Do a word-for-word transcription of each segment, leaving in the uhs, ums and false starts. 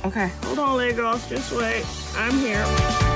Okay. Hold on, Lagos. Just wait. I'm here.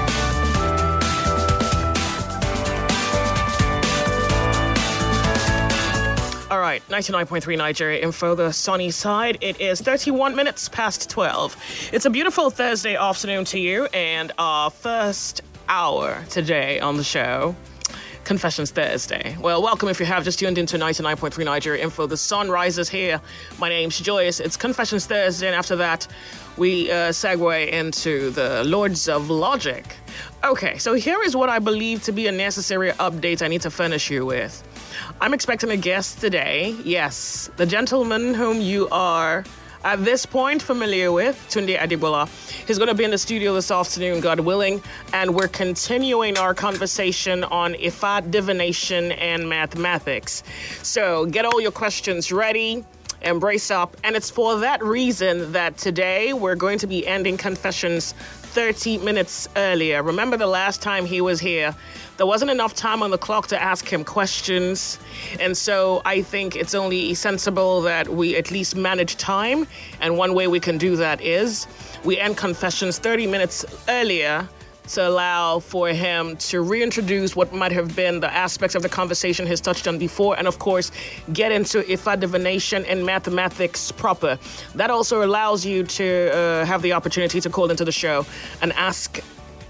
All right, ninety-nine point three Nigeria Info, the sunny side. It is thirty-one minutes past twelve. It's a beautiful Thursday afternoon to you, and our first hour today on the show, Confessions Thursday. Well, welcome if you have just tuned into ninety-nine point three Nigeria Info. The sun rises here. My name's Joyce. It's Confessions Thursday, and after that, we uh, segue into the Lords of Logic. Okay, so here is what I believe to be a necessary update I need to furnish you with. I'm expecting a guest today. Yes, the gentleman whom you are at this point familiar with, Tunde Adebola. He's going to be in the studio this afternoon, God willing, and we're continuing our conversation on Ifa, divination, and mathematics. So get all your questions ready. Embrace up. And it's for that reason that today we're going to be ending Confessions thirty minutes earlier. Remember the last time he was here, there wasn't enough time on the clock to ask him questions. And so I think it's only sensible that we at least manage time. And one way we can do that is we end Confessions thirty minutes earlier to allow for him to reintroduce what might have been the aspects of the conversation he's touched on before, and of course, get into Ifa divination and mathematics proper. That also allows you to uh, have the opportunity to call into the show and ask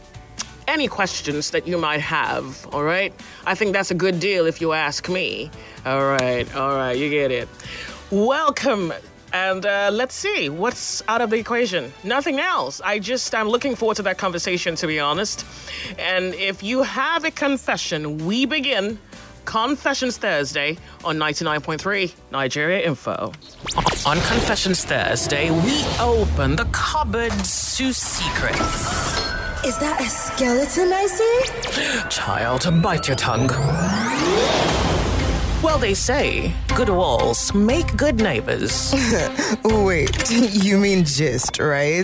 any questions that you might have, all right? I think that's a good deal if you ask me. All right, all right, you get it. Welcome. And uh, let's see, what's out of the equation? Nothing else. I just, I'm looking forward to that conversation, to be honest. And if you have a confession, we begin Confessions Thursday on ninety-nine point three Nigeria Info. On Confessions Thursday, we open the cupboards to secrets. Is that a skeleton I see? Child, bite your tongue. Well, they say good walls make good neighbors. Wait, you mean gist, right?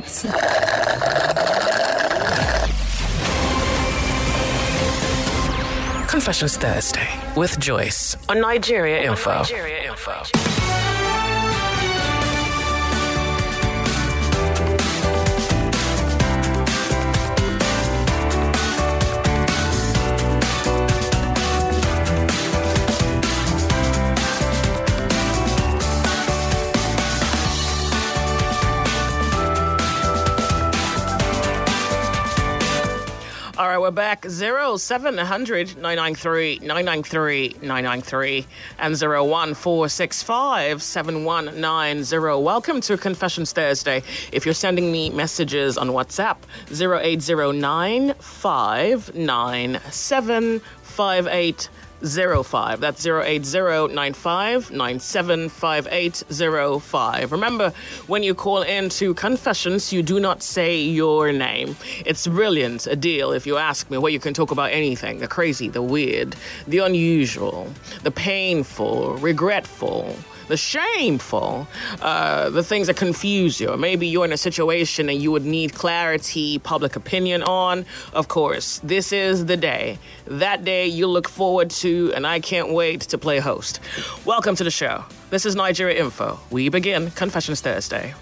Confessions Thursday with Joyce on Nigeria Info. On Nigeria Info. All right, we're back. zero seven hundred nine nine three nine nine three nine nine three and zero one four six five seven one nine zero. Welcome to Confessions Thursday. If you're sending me messages on WhatsApp, zero eight zero nine five nine seven five eight zero five. That's zero eight zero nine five nine seven five eight zero five. Remember, when you call into Confessions, you do not say your name. It's brilliant, a deal, if you ask me, where you can talk about anything, the crazy, the weird, the unusual, the painful, regretful, the shameful, uh, the things that confuse you. Or maybe you're in a situation and you would need clarity, public opinion on. Of course, this is the day. That day you look forward to, and I can't wait to play host. Welcome to the show. This is Nigeria Info. We begin Confessions Thursday.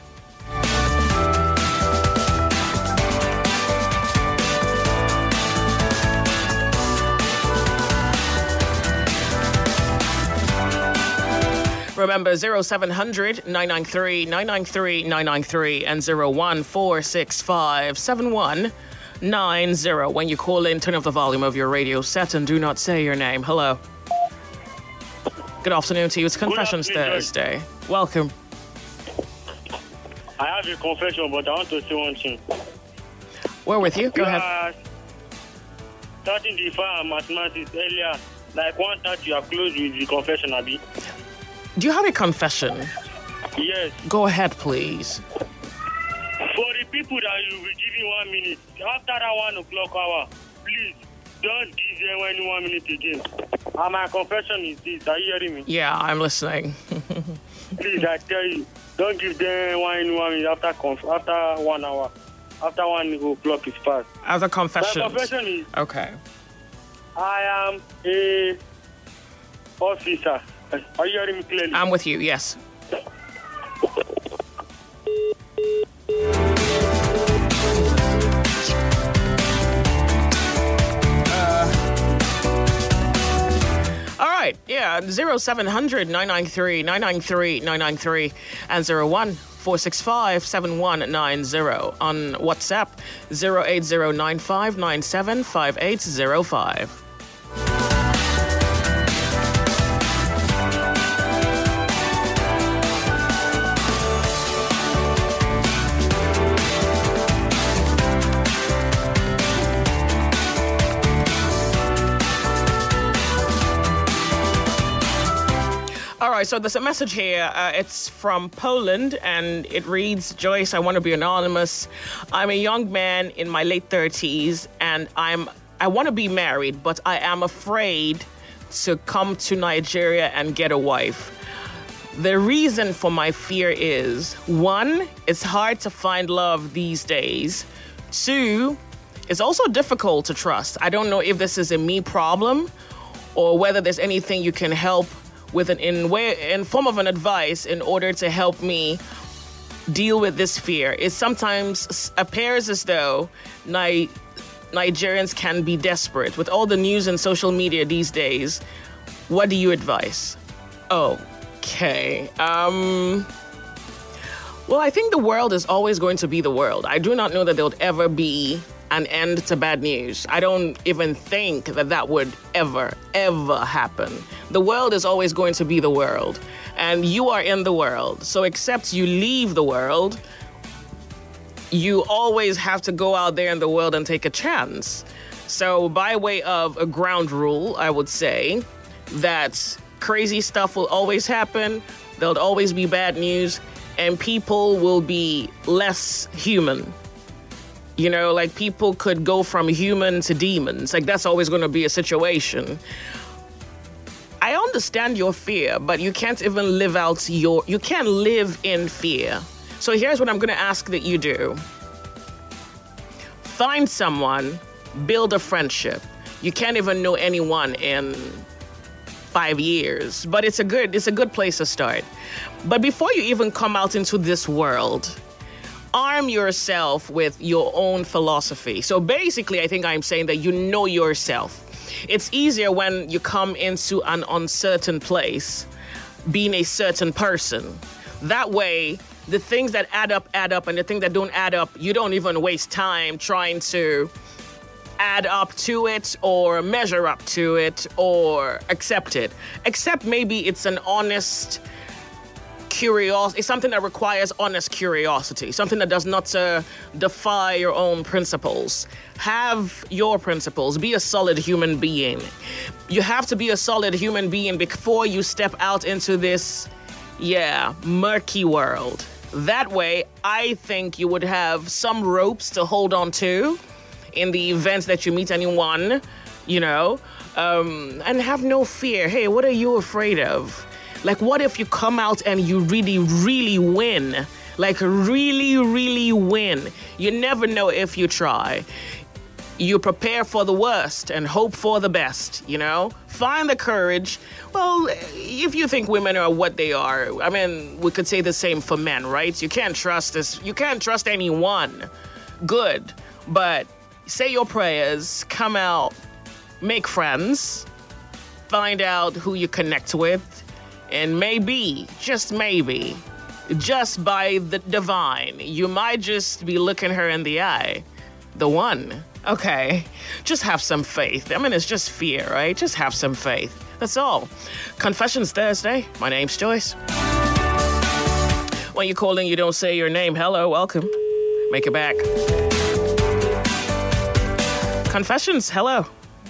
Remember, zero seven hundred nine nine three nine nine three nine nine three and zero one four six five seven one nine zero. When you call in, turn off the volume of your radio set and do not say your name. Hello. Good afternoon to you. It's Confessions Thursday. Welcome. I have a confession, but I want to say one thing. We're with you. Go you ahead. Are starting the fire mathematics earlier, like one thirty, you are close with the confession, Abi. Do you have a confession? Yes. Go ahead, please. For the people that you will give you one minute, after that one o'clock hour, please don't give them any one minute again. And my confession is this. Are you hearing me? Yeah, I'm listening. Please, I tell you, don't give them one one minute after conf- after one hour. After one o'clock is passed. As a confession. My confession is, okay. I am a officer. Are you hearing me clearly? I'm with you, yes. yeah, zero seven hundred nine nine three nine nine three nine nine three and zero one four six five seven one nine zero. On WhatsApp, zero eight zero nine five nine seven five eight zero five. All right, so there's a message here. Uh, it's from Poland, and it reads, Joyce, I want to be anonymous. I'm a young man in my late thirties, and I'm I want to be married, but I am afraid to come to Nigeria and get a wife. The reason for my fear is, one, it's hard to find love these days. Two, it's also difficult to trust. I don't know if this is a me problem or whether there's anything you can help with an in way in form of an advice in order to help me deal with this fear. It sometimes appears as though Ni- Nigerians can be desperate. With all the news and social media these days, what do you advise? Okay. Um, well, I think the world is always going to be the world. I do not know that there would ever be an end to bad news. I don't even think that that would ever, ever happen. The world is always going to be the world, and you are in the world. So except you leave the world, you always have to go out there in the world and take a chance. So by way of a ground rule, I would say that crazy stuff will always happen. There'll always be bad news, and people will be less human. You know, like people could go from human to demons. Like that's always going to be a situation. I understand your fear, but you can't even live out your, you can't live in fear. So here's what I'm going to ask that you do. Find someone, build a friendship. You can't even know anyone in five years, but it's a good, it's a good place to start. But before you even come out into this world, arm yourself with your own philosophy. So basically, I think I'm saying that you know yourself. It's easier when you come into an uncertain place, being a certain person. That way, the things that add up, add up, and the things that don't add up, you don't even waste time trying to add up to it or measure up to it or accept it. Except maybe it's an honest curiosity. It's something that requires honest curiosity, something that does not uh, defy your own principles. Have your principles. Be a solid human being. You have to be a solid human being before you step out into this, yeah, murky world. That way, I think you would have some ropes to hold on to in the event that you meet anyone, you know, um, and have no fear. Hey, what are you afraid of? Like, what if you come out and you really, really win? Like, really, really win. You never know if you try. You prepare for the worst and hope for the best, you know? Find the courage. Well, if you think women are what they are, I mean, we could say the same for men, right? You can't trust this. You can't trust anyone. Good. But say your prayers, come out, make friends, find out who you connect with, and maybe, just maybe, just by the divine, you might just be looking her in the eye. The one. Okay. Just have some faith. I mean, it's just fear, right? Just have some faith. That's all. Confessions Thursday. My name's Joyce. When you're calling, you don't say your name. Hello, welcome. Make it back. Confessions, hello.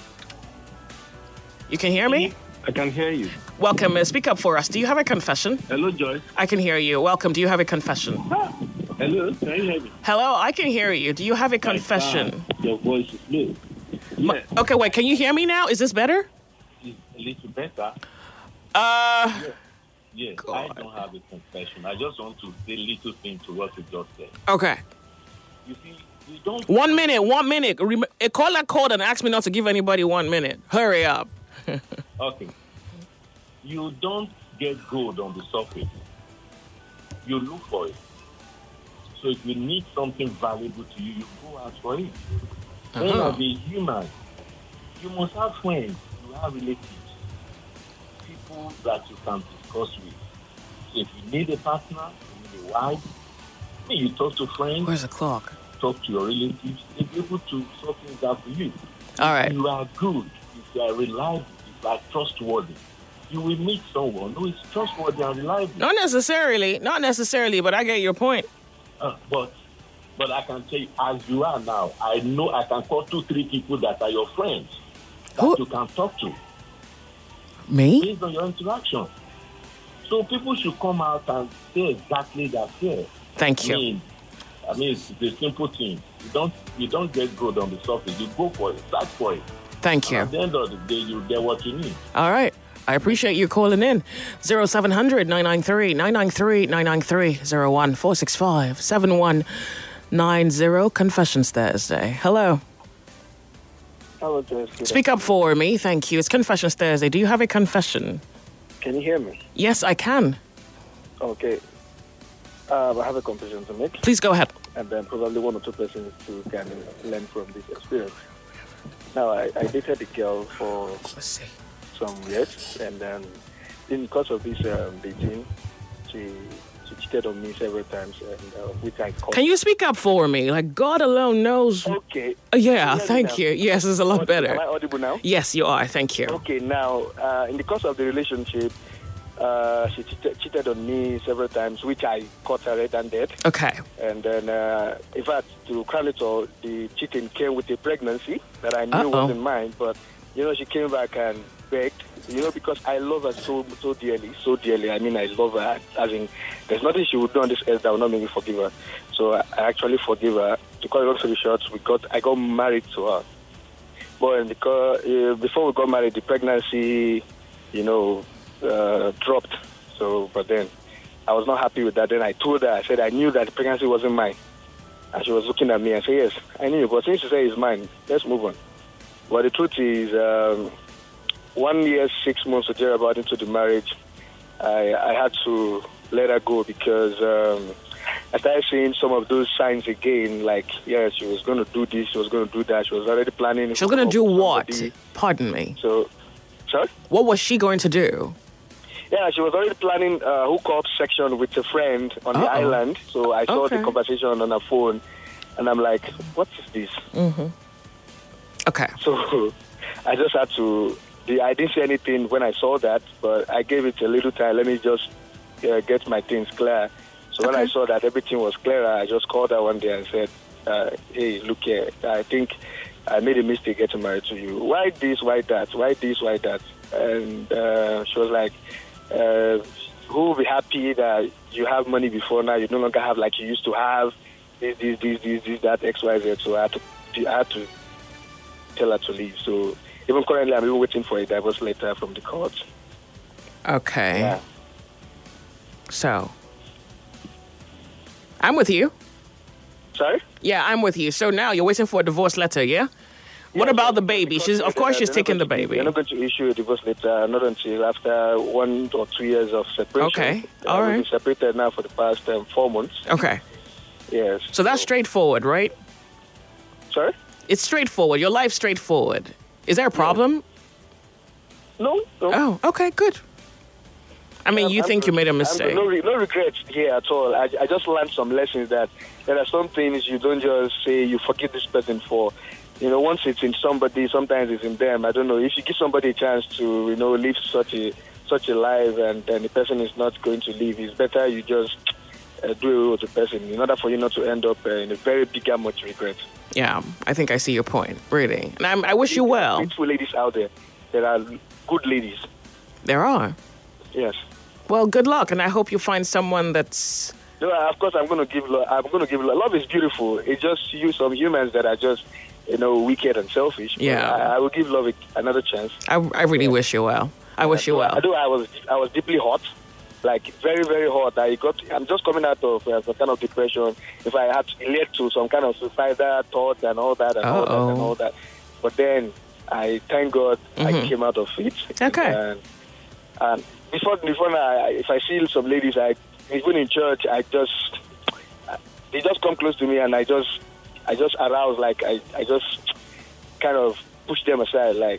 You can hear me? I can hear you. Welcome. Uh, speak up for us. Do you have a confession? Hello, Joyce. I can hear you. Welcome. Do you have a confession? Ah, hello, can you hear me? Hello, I can hear you. Do you have a confession? Ah, your voice is low. Yes. Okay, wait. Can you hear me now? Is this better? It's a little better. Uh. Yes, yes. I don't have a confession. I just want to say a little thing to what you just said. Okay. You see, you don't... One minute, one minute. Rem- a caller called and asked me not to give anybody one minute. Hurry up. Okay. You don't get gold on the surface. You look for it. So if you need something valuable to you, you go out for it. Uh-huh. Then as a human, you must have friends. You have relatives. people that you can discuss with. So if you need a partner, you need a wife, I mean, you talk to friends. Where's the clock? Talk to your relatives. They're able to sort things out for you. All right. If you are good, if you are reliable, if you are trustworthy, you will meet someone who is trustworthy and reliable. Not necessarily. Not necessarily, but I get your point. Uh, but but I can tell you, as you are now, I know I can call two, three people that are your friends that Who? you can talk to Me? based on your interaction. So people should come out and say exactly that here. Thank I you. mean, I mean, it's, it's a simple thing. You don't you don't get good on the surface. You go for it, search for it. Thank And you. at the end of the day, you get what you need. All right. I appreciate you calling in. zero seven hundred nine nine three nine nine three nine nine three zero one four six five seven one nine zero. Confessions Thursday. Hello. Hello, Jessica. Speak up for me. Thank you. It's Confessions Thursday. Do you have a confession? Can you hear me? Yes, I can. Okay. Um, I have a confession to make, Please go ahead. and then probably one or two persons to kind of learn from this experience. Now, I, I dated a girl for Let's see. some years, and then in the course of this um, dating, she she cheated on me several times, and uh, which I caught. Can you speak up for me? Like, God alone knows. Okay. Uh, yeah, Can you hear me thank now? you. Yes, it's a lot Am I better. audible now? Yes, you are. Thank you. Okay, now, uh, in the course of the relationship, uh, she cheated, cheated on me several times, which I caught her red-handed. Okay. And then, uh, in fact, to crown it all, the cheating came with a pregnancy that I knew Uh-oh. wasn't mine. But, you know, she came back and begged, you know, because I love her so so dearly, so dearly. I mean, I love her. As in, there's nothing she would do on this earth that will not make me forgive her. So I, I actually forgive her. To cut it long story short, we got, I got married to her. But because, uh, before we got married, the pregnancy, you know, uh, dropped. So, but then I was not happy with that. Then I told her, I said, I knew that the pregnancy wasn't mine. And she was looking at me and said, yes, I knew. But since you say it's mine, let's move on. But the truth is, um, one year, six months or thereabout into the marriage, I, I had to let her go because um, I started seeing some of those signs again, like, yeah, she was going to do this, she was going to do that, she was already planning. She was going to do what? somebody. Pardon me. So, sorry? What was she going to do? Yeah, she was already planning a hookup section with a friend on the Uh-oh. island. So I saw Okay. the conversation on her phone, and I'm like, what is this? Mm-hmm. Okay. So I just had to, the, I didn't say anything when I saw that, but I gave it a little time. Let me just uh, get my things clear. So when Okay. I saw that everything was clearer, I just called her one day and said, uh, hey, look here, I think I made a mistake getting married to you. Why this, why that? Why this, why that? And uh, she was like, uh, who will be happy that you have money before now, you no longer have like you used to have, this, this, this, this, this that, X, Y, Z. So I had to, I had to tell her to leave. So even currently, I'm even waiting for a divorce letter from the court. Okay. Yeah. So, I'm with you. Sorry? Yeah, I'm with you. So now you're waiting for a divorce letter, yeah? What Yeah, about so the baby? because She's, of course, they're- she's they're not taking the going to- baby. They're not going to issue a divorce letter not until after one or two years of separation. Okay, Uh, all We've right. been separated now for the past um, four months. Okay. Yes. So that's straightforward, right? Sorry? It's straightforward. Your life's straightforward. Is there a problem? No, no. Oh, okay, good. I mean, I'm- you I'm think you good. made a I'm mistake. good. No, re- no regrets here at all. I, I just learned some lessons that there are some things you don't just say you forgive this person for. You know, once it's in somebody, sometimes it's in them. I don't know. If you give somebody a chance to, you know, live such a such a life, and then the person is not going to leave, it's better you just uh, do away with the person in order for you not to end up uh, in a very big much regret. Yeah, I think I see your point, really. And I'm, I wish you well. Beautiful ladies out there. There are good ladies. There are. Yes. Well, good luck, and I hope you find someone that's... No, of course, I'm going to give love. I'm going to give love. Love is beautiful. It's just you, some humans that are just, you know, wicked and selfish. But Yeah. I, I will give love a, another chance. I, I really wish you well. I wish you well. Although I was, I was deeply hot, like very, very hot. I got. I'm just coming out of uh, some kind of depression. If I had to relate to some kind of suicidal thoughts and all that and all that and Uh-oh. all that, but then I thank God I Mhm. came out of it. Okay. And, and before, before now, I, if I see some ladies, I even in church, I just they just come close to me and I just I just arouse, like I, I just kind of push them aside, like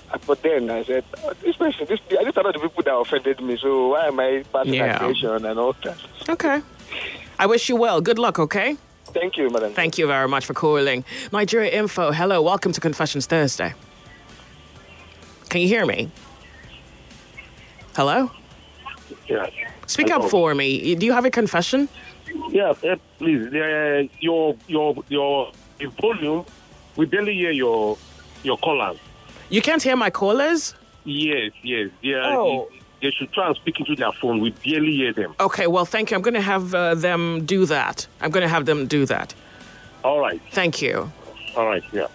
But then I said, oh, this person, this, these are not the people that offended me, so why am I passing Yeah. aggression and all that? Okay. I wish you well. Good luck, okay? Thank you, madam. Thank you very much for calling. Nigeria Info, hello. Welcome to Confessions Thursday. Can you hear me? Hello? Yeah. Speak Hello. up for me. Do you have a confession? Yeah, uh, please. Uh, your your your your volume. We barely hear your your callers. You can't hear my callers? Yes, yes. They, are, Oh. they should try and speak into their phone. We barely hear them. Okay, well, thank you. I'm going to have uh, them do that. I'm going to have them do that. All right. Thank you. All right. Yeah.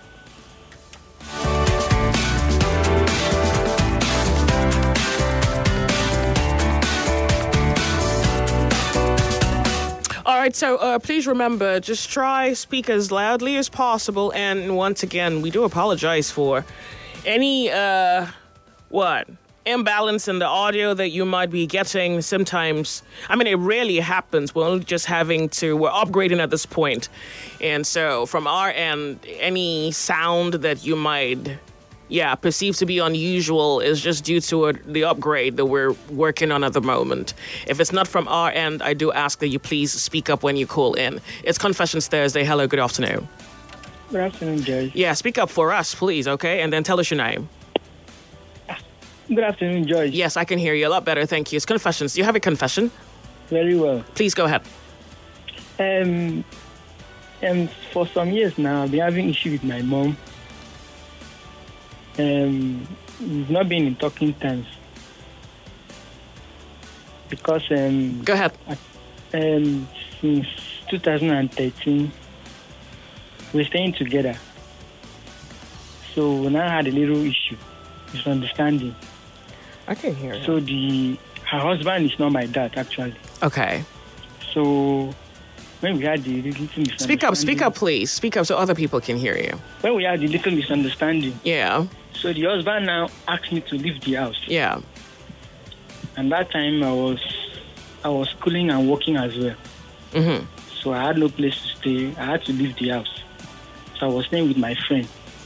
All right, so uh, please remember, just try speak as loudly as possible. And once again, we do apologize for any, uh, what, imbalance in the audio that you might be getting. Sometimes, I mean, it rarely happens. We're only just having to, we're upgrading at this point. And so from our end, any sound that you might, yeah, perceived to be unusual is just due to a, the upgrade that we're working on at the moment. If it's not from our end, I do ask that you please speak up when you call in. It's Confessions Thursday. Hello, good afternoon. Good afternoon, Joyce. Yeah, speak up for us, please, okay? And then tell us your name. Good afternoon, Joyce. Yes, I can hear you a lot better, thank you. It's Confessions. Do you have a confession? Very well. Please go ahead. Um, and for some years now, I've been having issue with my mom. Um, we've not been in talking terms because um, Go ahead. um, since two thousand thirteen, we're staying together. So we now had a little issue, misunderstanding. I can hear you. So the her husband is not my dad, actually. Okay. So when we had the little misunderstanding, Speak up, speak up, please. Speak up so other people can hear you. When we had the little misunderstanding, Yeah, so the husband now asked me to leave the house. yeah. And that time I was I was schooling and working as well. Mm-hmm. So I had no place to stay. I had to leave the house. So I was staying with my friend.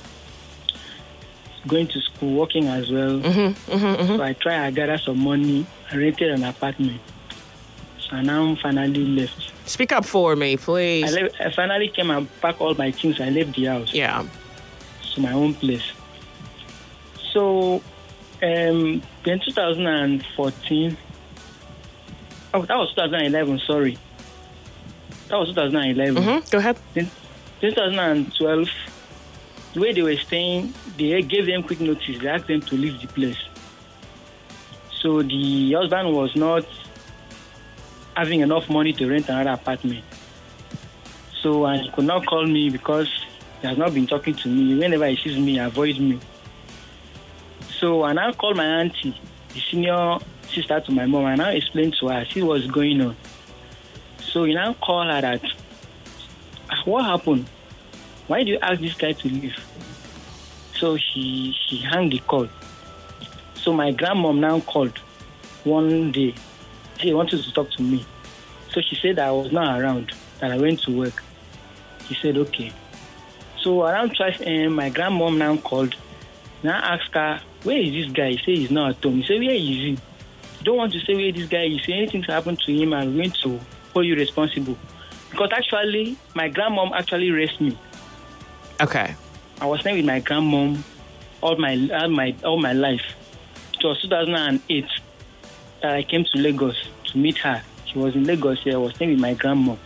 Going to school, working as well. Mm-hmm, mm-hmm, mm-hmm. So I tried, I gathered some money, I rented an apartment. So I now finally left. Speak up for me, I, please. left, I finally came and packed all my things. I left the house. Yeah. To my own place. So, um, in two thousand fourteen, oh, that was twenty eleven, sorry. That was twenty eleven. Mm-hmm. Go ahead. In twenty twelve, the way they were staying, they gave them quick notice. They asked them to leave the place. So the husband was not having enough money to rent another apartment. So and he could not call me because he has not been talking to me. Whenever he sees me, he avoids me. So I now called my auntie, the senior sister to my mom, and I now explained to her, see what's going on. So he now called her that, what happened? Why do you ask this guy to leave? So she she hung the call. So my grandmom now called one day. She wanted to talk to me. So she said that I was not around, that I went to work. He said, okay. So around twelve a.m., my grandmom now called. Now asked her, where is this guy? He said he's not at home. He said, where is he? You don't want to say where this guy is. If anything happened to him, I'm going to hold you responsible. Because actually, my grandmom actually raised me. Okay. I was staying with my grandmom all my all my all my life. It was two thousand eight that I came to Lagos to meet her. She was in Lagos here. I was staying with my grandmom.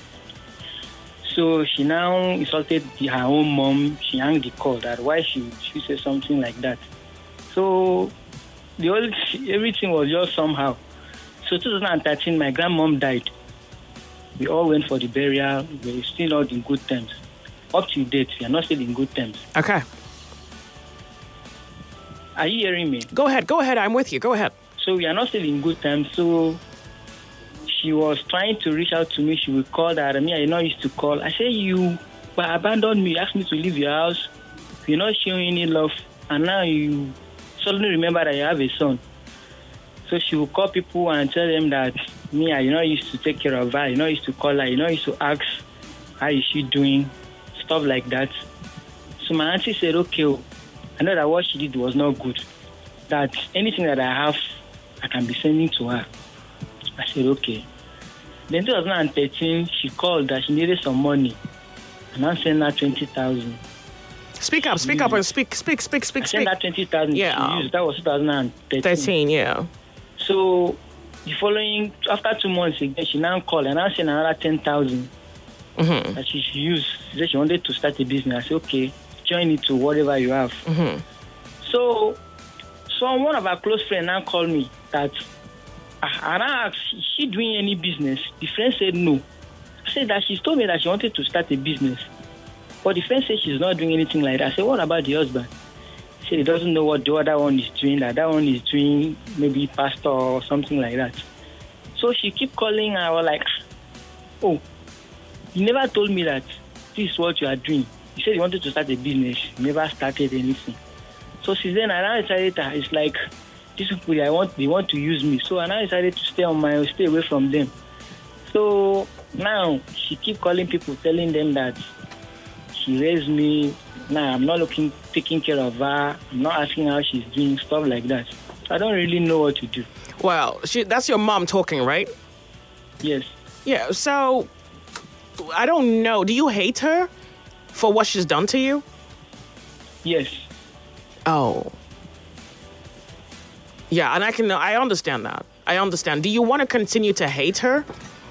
So she now insulted the, her own mom. She hung the call. That why she she said something like that. So the whole everything was just somehow. So twenty thirteen, my grandmom died. We all went for the burial. We were still not in good terms. Up to date, we are not still in good terms. Okay. Are you hearing me? Go ahead. Go ahead. I'm with you. Go ahead. So we are not still in good terms. So she was trying to reach out to me. She would call that. I mean, I not used to call. I said, you abandoned me. You asked me to leave your house. You're not showing any love. And now you suddenly remember that you have a son. So she would call people and tell them that, me, I you know used to take care of her. You know used to call her. You know used to ask, how is she doing? Stuff like that. So my auntie said, okay, I know that what she did was not good. That anything that I have, I can be sending to her. I said, okay. Then twenty thirteen, she called that she needed some money. And I sent her twenty thousand. Speak up, speak up, and speak, speak, speak, speak, I speak. sent her twenty thousand. Yeah. Used. That was twenty thirteen. thirteen, yeah. So the following, after two months again, she now called and I sent another ten thousand. Mm-hmm. That she should use. She said she wanted to start a business. I said, okay, join it to whatever you have. Mm-hmm. So, so one of our close friends now called me that, and I asked, is she doing any business? The friend said no. I said that she told me that she wanted to start a business. But the friend said she's not doing anything like that. I said, what about the husband? He said he doesn't know what the other one is doing, that that one is doing maybe pastor or something like that. So she keep calling and I was like, oh, you never told me that this is what you are doing. You said you wanted to start a business. You never started anything. So since then, I now decided that it's like, these people, I want, they want to use me. So I now decided to stay on my, stay away from them. So now she keep calling people, telling them that she raised me. Now I'm not looking, taking care of her. I'm not asking how she's doing, stuff like that. So I don't really know what to do. Well, she, that's your mom talking, right? Yes. Yeah, so I don't know. Do you hate her for what she's done to you? Yes. Oh. Yeah, and I can, I understand that. I understand. Do you want to continue to hate her?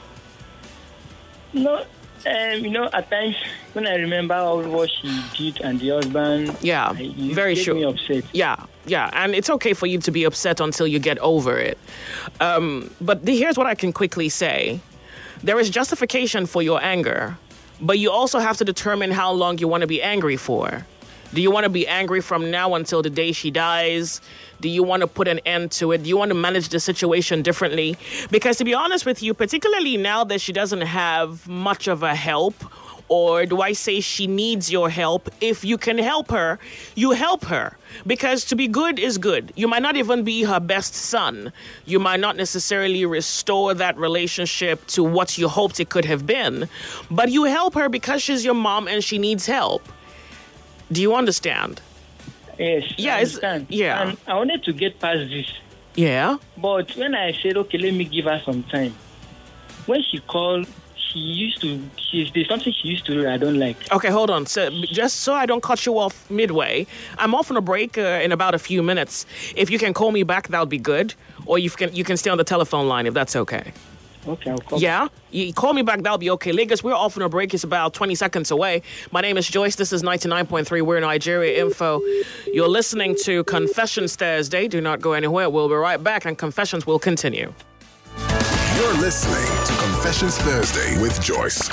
No, um, you know, at times when I remember all what she did and the husband, Yeah, I, it very gets sure. me upset. Yeah, yeah, and it's okay for you to be upset until you get over it. Um, but the, here's what I can quickly say. There is justification for your anger, but you also have to determine how long you want to be angry for. Do you want to be angry from now until the day she dies? Do you want to put an end to it? Do you want to manage the situation differently? Because to be honest with you, particularly now that she doesn't have much of a help, or do I say she needs your help? If you can help her, you help her. Because to be good is good. You might not even be her best son. You might not necessarily restore that relationship to what you hoped it could have been. But you help her because she's your mom and she needs help. Do you understand? Yes, Yeah, I it's- understand. yeah. And I wanted to get past this. Yeah? But when I said, okay, let me give her some time, when she called, she used to, she, there's something she used to do that I don't like. Okay, hold on. So, just so I don't cut you off midway, I'm off on a break uh, in about a few minutes. If you can call me back, that would be good. Or you can you can stay on the telephone line if that's okay. Okay, I'll call. Yeah? You call me back, that'll be okay. Lagos, we're off on a break. It's about twenty seconds away. My name is Joyce. This is ninety-nine point three. We're Nigeria Info. You're listening to Confessions Thursday. Do not go anywhere. We'll be right back, and Confessions will continue. You're listening to Confessions Thursday with Joyce.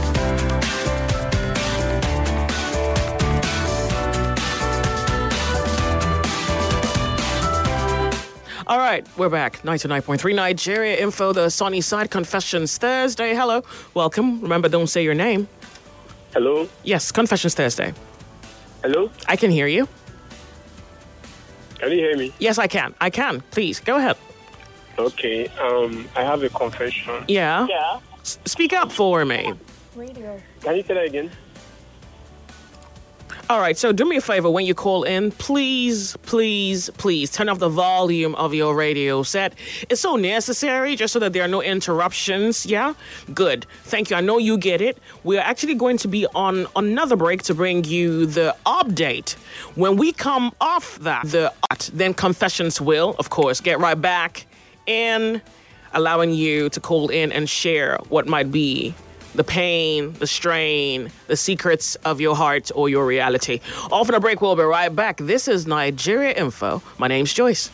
All right, we're back. ninety-nine point three Nigeria Info, the sunny side. Confessions Thursday. Hello. Welcome. Remember, don't say your name. Hello? Yes, Confessions Thursday. Hello? I can hear you. Can you hear me? Yes, I can. I can. Please, go ahead. Okay, um, I have a confession. Yeah? Yeah. S- speak up for me. Can you say that again? All right, so do me a favor when you call in, please, please, please turn off the volume of your radio set. It's so necessary just so that there are no interruptions. Yeah? Good. Thank you. I know you get it. We're actually going to be on another break to bring you the update. When we come off that, the then Confessions will, of course, get right back in, allowing you to call in and share what might be the pain, the strain, the secrets of your heart or your reality. Off on a break, we'll be right back. This is Nigeria Info. My name's Joyce.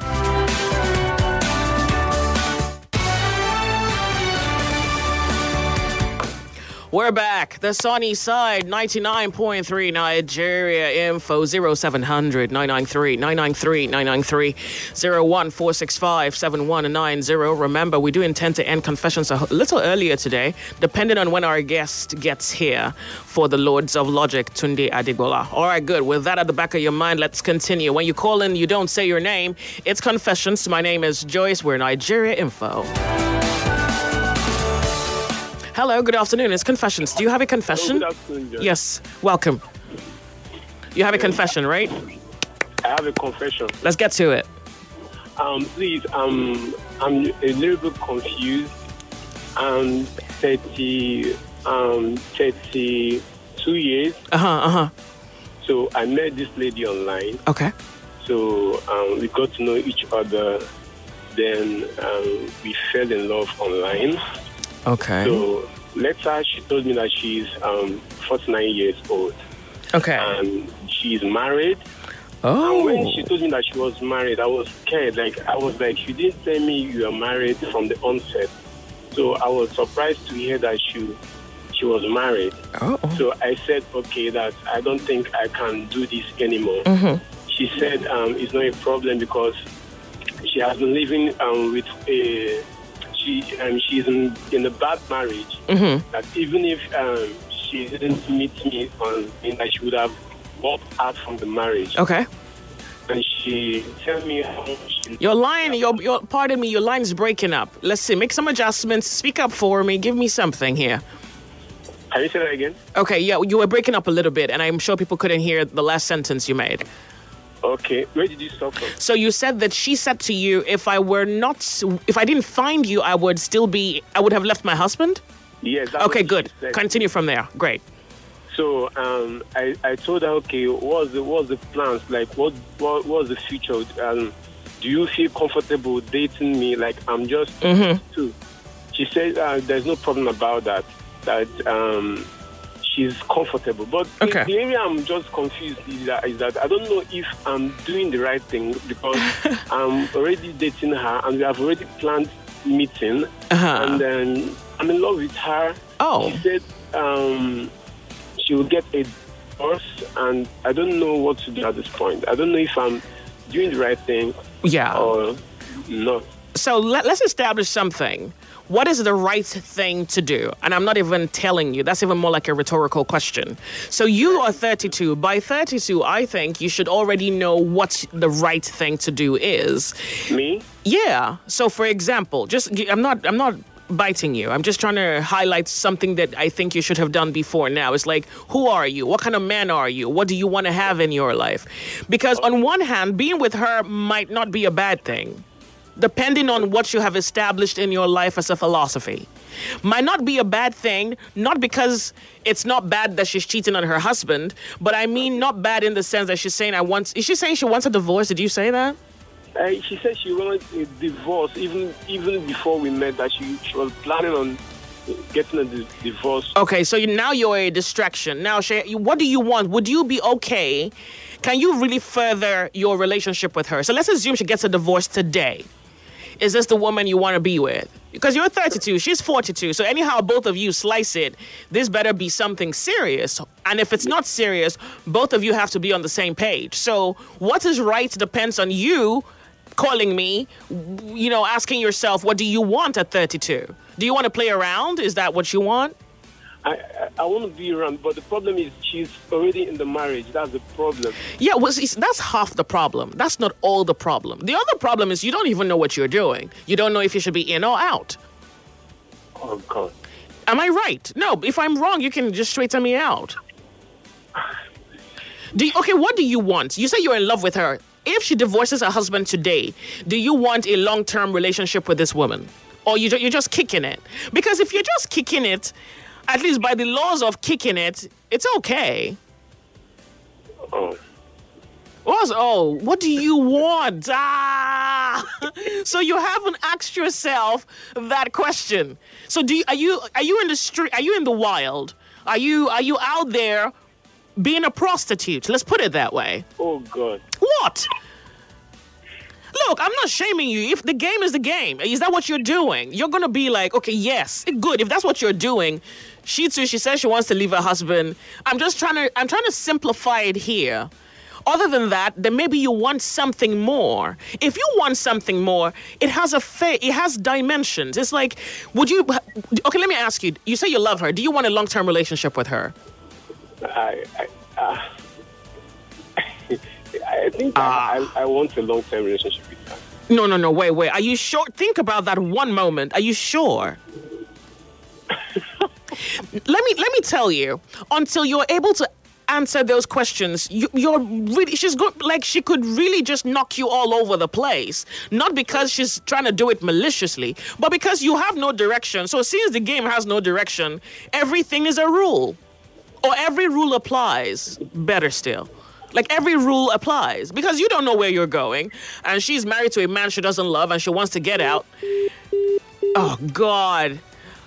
We're back. The sunny side, ninety-nine point three Nigeria Info, zero seven hundred nine nine three nine nine three nine nine three, zero one four six five seven one nine zero. Remember, we do intend to end Confessions a little earlier today, depending on when our guest gets here for the Lords of Logic, Tunde Adibola. All right, good. With that at the back of your mind, let's continue. When you call in, you don't say your name. It's Confessions. My name is Joyce. We're Nigeria Info. Hello, good afternoon. It's Confessions. Do you have a confession? Hello, good afternoon, Joyce. Yes, welcome. You have a confession, right? I have a confession. Let's get to it. Um, please, um, I'm a little bit confused. I'm thirty, um, thirty-two years. Uh huh. Uh huh. So I met this lady online. Okay. So um, we got to know each other. Then um, we fell in love online. Okay. So later, she told me that she's um, forty-nine years old. Okay. And she's married. Oh. And when she told me that she was married, I was scared. Like I was like, you didn't tell me you are married from the onset. So I was surprised to hear that she she was married. Oh. So I said, okay, that I don't think I can do this anymore. Mm-hmm. She said um, it's not a problem because she has been living um, with a she um, she's in, in a bad marriage. Mm-hmm. That even if um, she didn't meet me on, that she would have walked out from the marriage. Okay. And she tell me how she... Your line, your, your, pardon me, your line's breaking up. Let's see, make some adjustments. Speak up for me. Give me something here. Can you say that again? Okay, yeah, you were breaking up a little bit, and I'm sure people couldn't hear the last sentence you made. Okay, where did you stop from? So you said that she said to you, if I were not, if I didn't find you, I would still be, I would have left my husband? Yes. That's okay, what good. She said. Continue from there. Great. So um, I, I told her, okay, what's the what's the plans? Like, what what what's the future? Um, do you feel comfortable dating me? Like, I'm just mm-hmm. two. She said, uh, there's no problem about that. That um, she's comfortable. But okay. the, the area I'm just confused is that, is that I don't know if I'm doing the right thing because I'm already dating her and we have already planned meeting. Uh-huh. And then I'm in love with her. Oh. She said um, she will get a divorce, and I don't know what to do at this point. I don't know if I'm doing the right thing yeah. or not. So let, let's establish something. What is the right thing to do? And I'm not even telling you. That's even more like a rhetorical question. So you are thirty-two. By thirty-two, I think you should already know what the right thing to do is. Me? Yeah. So for example, just I'm not I'm not biting you. I'm just trying to highlight something that I think you should have done before now. It's like, who are you? What kind of man are you? What do you want to have in your life? Because on one hand, being with her might not be a bad thing, depending on what you have established in your life as a philosophy. Might not be a bad thing, not because it's not bad that she's cheating on her husband, but I mean not bad in the sense that she's saying, I want, is she saying she wants a divorce? Did you say that? Uh, she said she wanted a divorce even even before we met, that she, she was planning on getting a di- divorce. Okay, so you, now you're a distraction. Now, Shay, what do you want? Would you be okay? Can you really further your relationship with her? So let's assume she gets a divorce today. Is this the woman you want to be with? Because you're thirty-two, she's forty-two. So anyhow, both of you slice it. This better be something serious. And if it's not serious, both of you have to be on the same page. So what is right depends on you calling me, you know, asking yourself, what do you want at thirty-two? Do you want to play around? Is that what you want? I, I, I want to be around, but the problem is she's already in the marriage. That's the problem. Yeah, well, see, that's half the problem. That's not all the problem. The other problem is you don't even know what you're doing. You don't know if you should be in or out. Oh, God. Am I right? No, if I'm wrong, you can just straighten me out. Do you, okay, what do you want? You say you're in love with her. If she divorces her husband today, do you want a long-term relationship with this woman? Or you, you're just kicking it? Because if you're just kicking it, at least by the laws of kicking it, it's okay. Oh. What's, oh, what do you want? Ah! So you haven't asked yourself that question. So do you, are you are you in the street? Are you in the wild? Are you are you out there being a prostitute? Let's put it that way. Oh, God. What? Look, I'm not shaming you. If the game is the game, is that what you're doing? You're going to be like, okay, yes, good. If that's what you're doing, she too, she says she wants to leave her husband. I'm just trying to, I'm trying to simplify it here. Other than that, then maybe you want something more. If you want something more, it has a fa- it has dimensions. It's like, would you, okay, let me ask you. You say you love her. Do you want a long-term relationship with her? I, I, uh, I think uh, I, I, I want a long-term relationship with her. No, no, no, wait, wait. Are you sure? Think about that one moment. Are you sure? let me let me tell you, until you're able to answer those questions, you, you're really, she's good, like, she could really just knock you all over the place. Not because she's trying to do it maliciously, but because you have no direction. So since the game has no direction, everything is a rule. Or every rule applies. Better still. Like, every rule applies. Because you don't know where you're going. And she's married to a man she doesn't love and she wants to get out. Oh, God.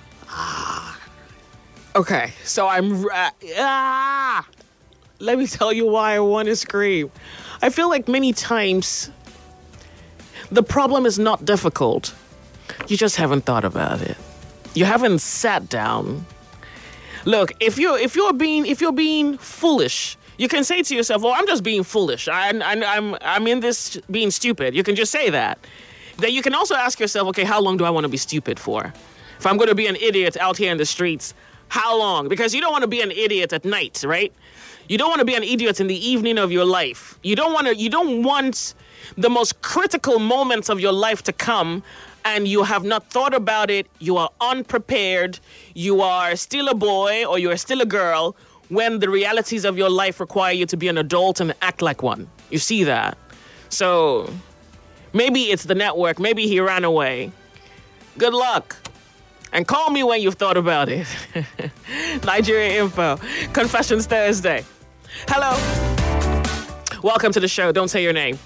Okay, so I'm... Uh, ah! Let me tell you why I want to scream. I feel like many times the problem is not difficult. You just haven't thought about it. You haven't sat down. Look, if you're if you're being if you're being foolish, you can say to yourself, "Oh, I'm just being foolish. I, I, I'm I'm in this being stupid." You can just say that. Then you can also ask yourself, "Okay, how long do I want to be stupid for? If I'm going to be an idiot out here in the streets, how long?" Because you don't want to be an idiot at night, right? You don't want to be an idiot in the evening of your life. You don't want to. You don't want the most critical moments of your life to come, and you have not thought about it. You are unprepared. You are still a boy or you are still a girl when the realities of your life require you to be an adult and act like one. You see that? So maybe it's the network. Maybe he ran away. Good luck. And call me when you've thought about it. Nigeria Info. Confessions Thursday. Hello. Welcome to the show. Don't say your name.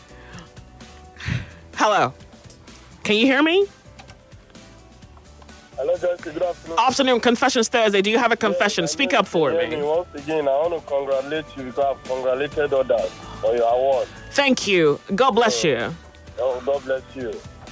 Hello. Can you hear me? Hello, Joyce. Good afternoon. Afternoon. Confessions Thursday. Do you have a confession? Yes, Speak up for me. me. Once again, I want to congratulate you because I've congratulated others for your award. Thank you. God bless uh, you. Oh, God bless you.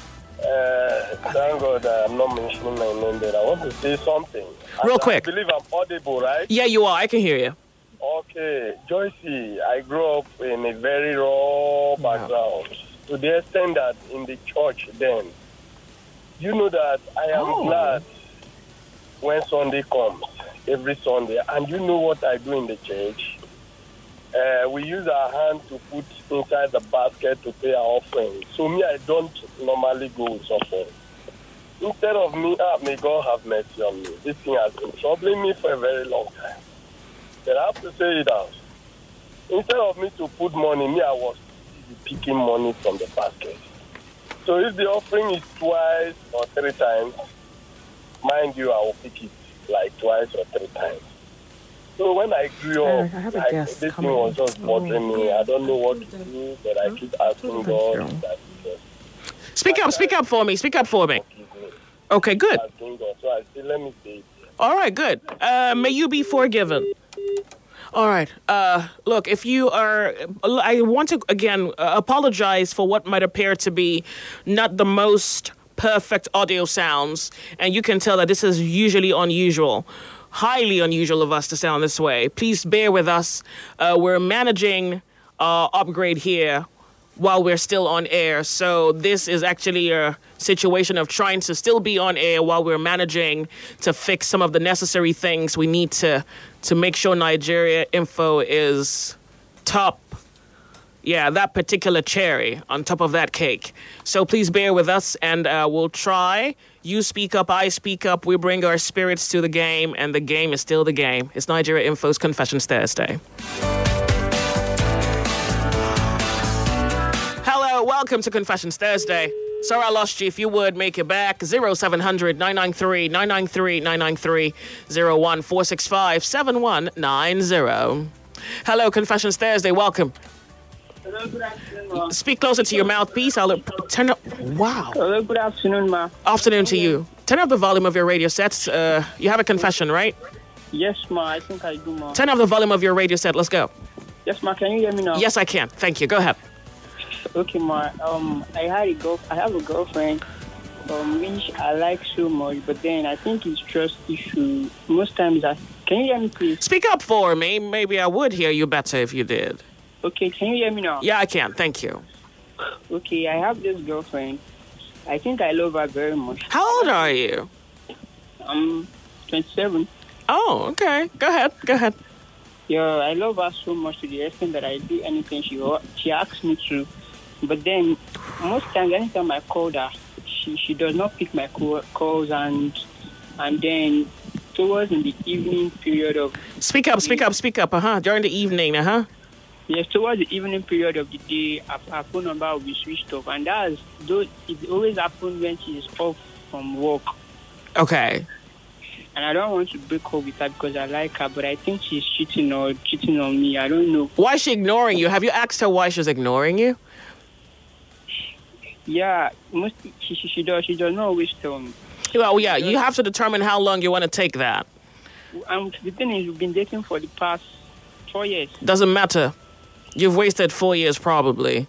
Uh, thank God I'm not mentioning my name there. I want to say something. Real I, quick. I believe I'm audible, right? Yeah, you are. I can hear you. Okay. Joycey, I grew up in a very raw background. Yeah. To the extent that in the church then, you know that I am oh. glad when Sunday comes, every Sunday. And you know what I do in the church? Uh, we use our hand to put inside the basket to pay our offering. So me, I don't normally go with offering. Instead of me, ah, may God have mercy on me. This thing has been troubling me for a very long time. But I have to say it out. Instead of me to put money, me, I was picking money from the basket. So if the offering is twice or three times, mind you, I will pick it like twice or three times. So when I grew up, I I, this thing was just bothering oh. me. I don't know what to do, but I keep asking God. That speak up, speak up for me. Speak up for me. Okay, good. God, so I say, let me say it. All right, good. Uh, may you be forgiven. All right. Uh, look, if you are, I want to, again, uh, apologize for what might appear to be not the most perfect audio sounds. And you can tell that this is usually unusual, highly unusual of us to sound this way. Please bear with us. Uh, we're managing uh, upgrade here while we're still on air. So this is actually a situation of trying to still be on air while we're managing to fix some of the necessary things we need to to make sure Nigeria Info is top. Yeah, that particular cherry on top of that cake. So please bear with us and uh, we'll try. You speak up, I speak up. We bring our spirits to the game and the game is still the game. It's Nigeria Info's Confessions Thursday. Hello, welcome to Confessions Thursday. Sorry I lost you. If you would, make it back. zero seven hundred nine nine three nine nine three nine nine three zero one four six five seven one nine zero. Hello, Confessions Thursday. Welcome. Hello, good afternoon, ma. Speak closer to your mouthpiece. I'll turn up. Wow. Hello, good afternoon, ma. Afternoon to you. Turn up the volume of your radio sets. Uh, you have a confession, right? Yes, ma. I think I do, ma. Turn up the volume of your radio set. Let's go. Yes, ma. Can you hear me now? Yes, I can. Thank you. Go ahead. Okay, ma. Um, I had a girl. I have a girlfriend, um, which I like so much, but then I think it's trust issue. Most times, I can you hear me, please? Speak up for me. Maybe I would hear you better if you did. Okay, can you hear me now? Yeah, I can. Thank you. Okay, I have this girlfriend. I think I love her very much. How old are you? I'm twenty-seven. Oh, okay. Go ahead. Go ahead. Yeah, I love her so much to the extent that I do anything she she asks me to. But then, most times, anytime I call her, she, she does not pick my call, calls, and and then towards in the evening period of... Speak up, speak up, speak up, uh-huh. During the evening, uh-huh. Yes, towards the evening period of the day, our, our phone number will be switched off. And that's, though, it always happens when she is off from work. Okay. And I don't want to break up with her because I like her, but I think she's cheating or cheating on me. I don't know. Why is she ignoring you? Have you asked her why she's ignoring you? Yeah, most, she, she, she does. She does not always tell me. Well, yeah, you have to determine how long you want to take that. And the thing is, we've been dating for the past four years. Doesn't matter. You've wasted four years probably.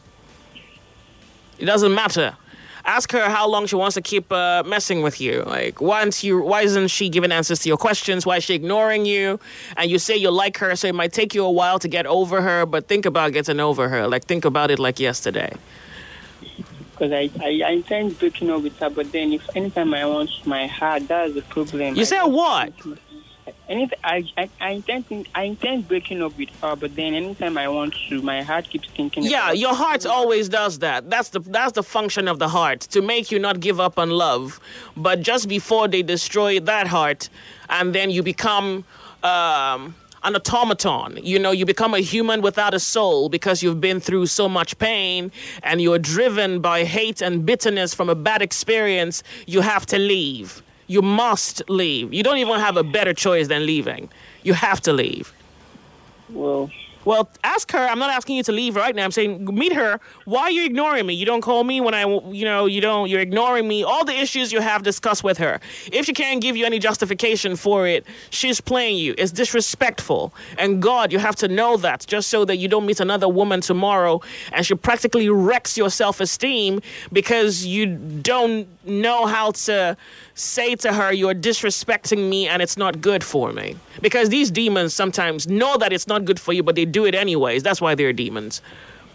It doesn't matter. Ask her how long she wants to keep uh, messing with you. Like, once you, why isn't she giving answers to your questions? Why is she ignoring you? And you say you like her, so it might take you a while to get over her, but think about getting over her. Like, think about it like yesterday. Because I, I, I intend breaking up with her, but then if anytime I want my heart, that's the problem. You said what? Anything, I, I, I, intend, I intend breaking up with her, but then anytime I want to, my heart keeps thinking... Yeah, about your heart always does that. That's the that's the function of the heart, to make you not give up on love. But just before they destroy that heart, and then you become... Um, an automaton, you know, you become a human without a soul because you've been through so much pain and you're driven by hate and bitterness from a bad experience, you have to leave. You must leave. You don't even have a better choice than leaving. You have to leave. Well... Well, ask her. I'm not asking you to leave right now. I'm saying meet her. Why are you ignoring me? You don't call me when I, you know, you don't, you're ignoring me. All the issues you have, discuss with her. If she can't give you any justification for it, she's playing you. It's disrespectful. And God, you have to know that just so that you don't meet another woman tomorrow and she practically wrecks your self-esteem because you don't know how to say to her, you're disrespecting me and it's not good for me. Because these demons sometimes know that it's not good for you, but they do it anyways. That's why they're demons.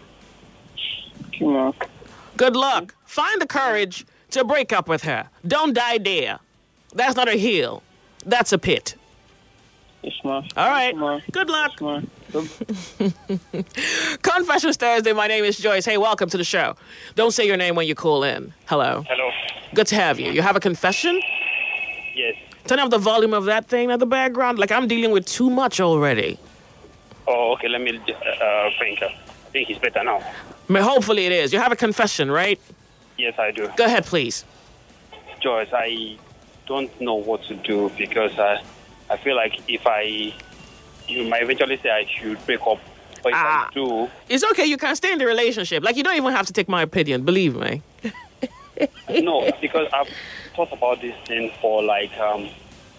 Yeah. Good luck. Find the courage to break up with her. Don't die there. That's not a hill. That's a pit. Yes, ma'am. All right. Yes, good luck. Yes, Confessions Thursday. My name is Joyce. Hey, welcome to the show. Don't say your name when you call in. Hello. Hello. Good to have you. You have a confession? Yes. Turn up the volume of that thing at the background. Like, I'm dealing with too much already. Oh, okay. Let me uh, think. I think it's better now. I mean, hopefully it is. You have a confession, right? Yes, I do. Go ahead, please. Joyce, I don't know what to do because I, I feel like if I... You might eventually say I should break up. But if ah, I do... It's okay. You can stay in the relationship. Like, you don't even have to take my opinion. Believe me. No, because I've thought about this thing for like... um.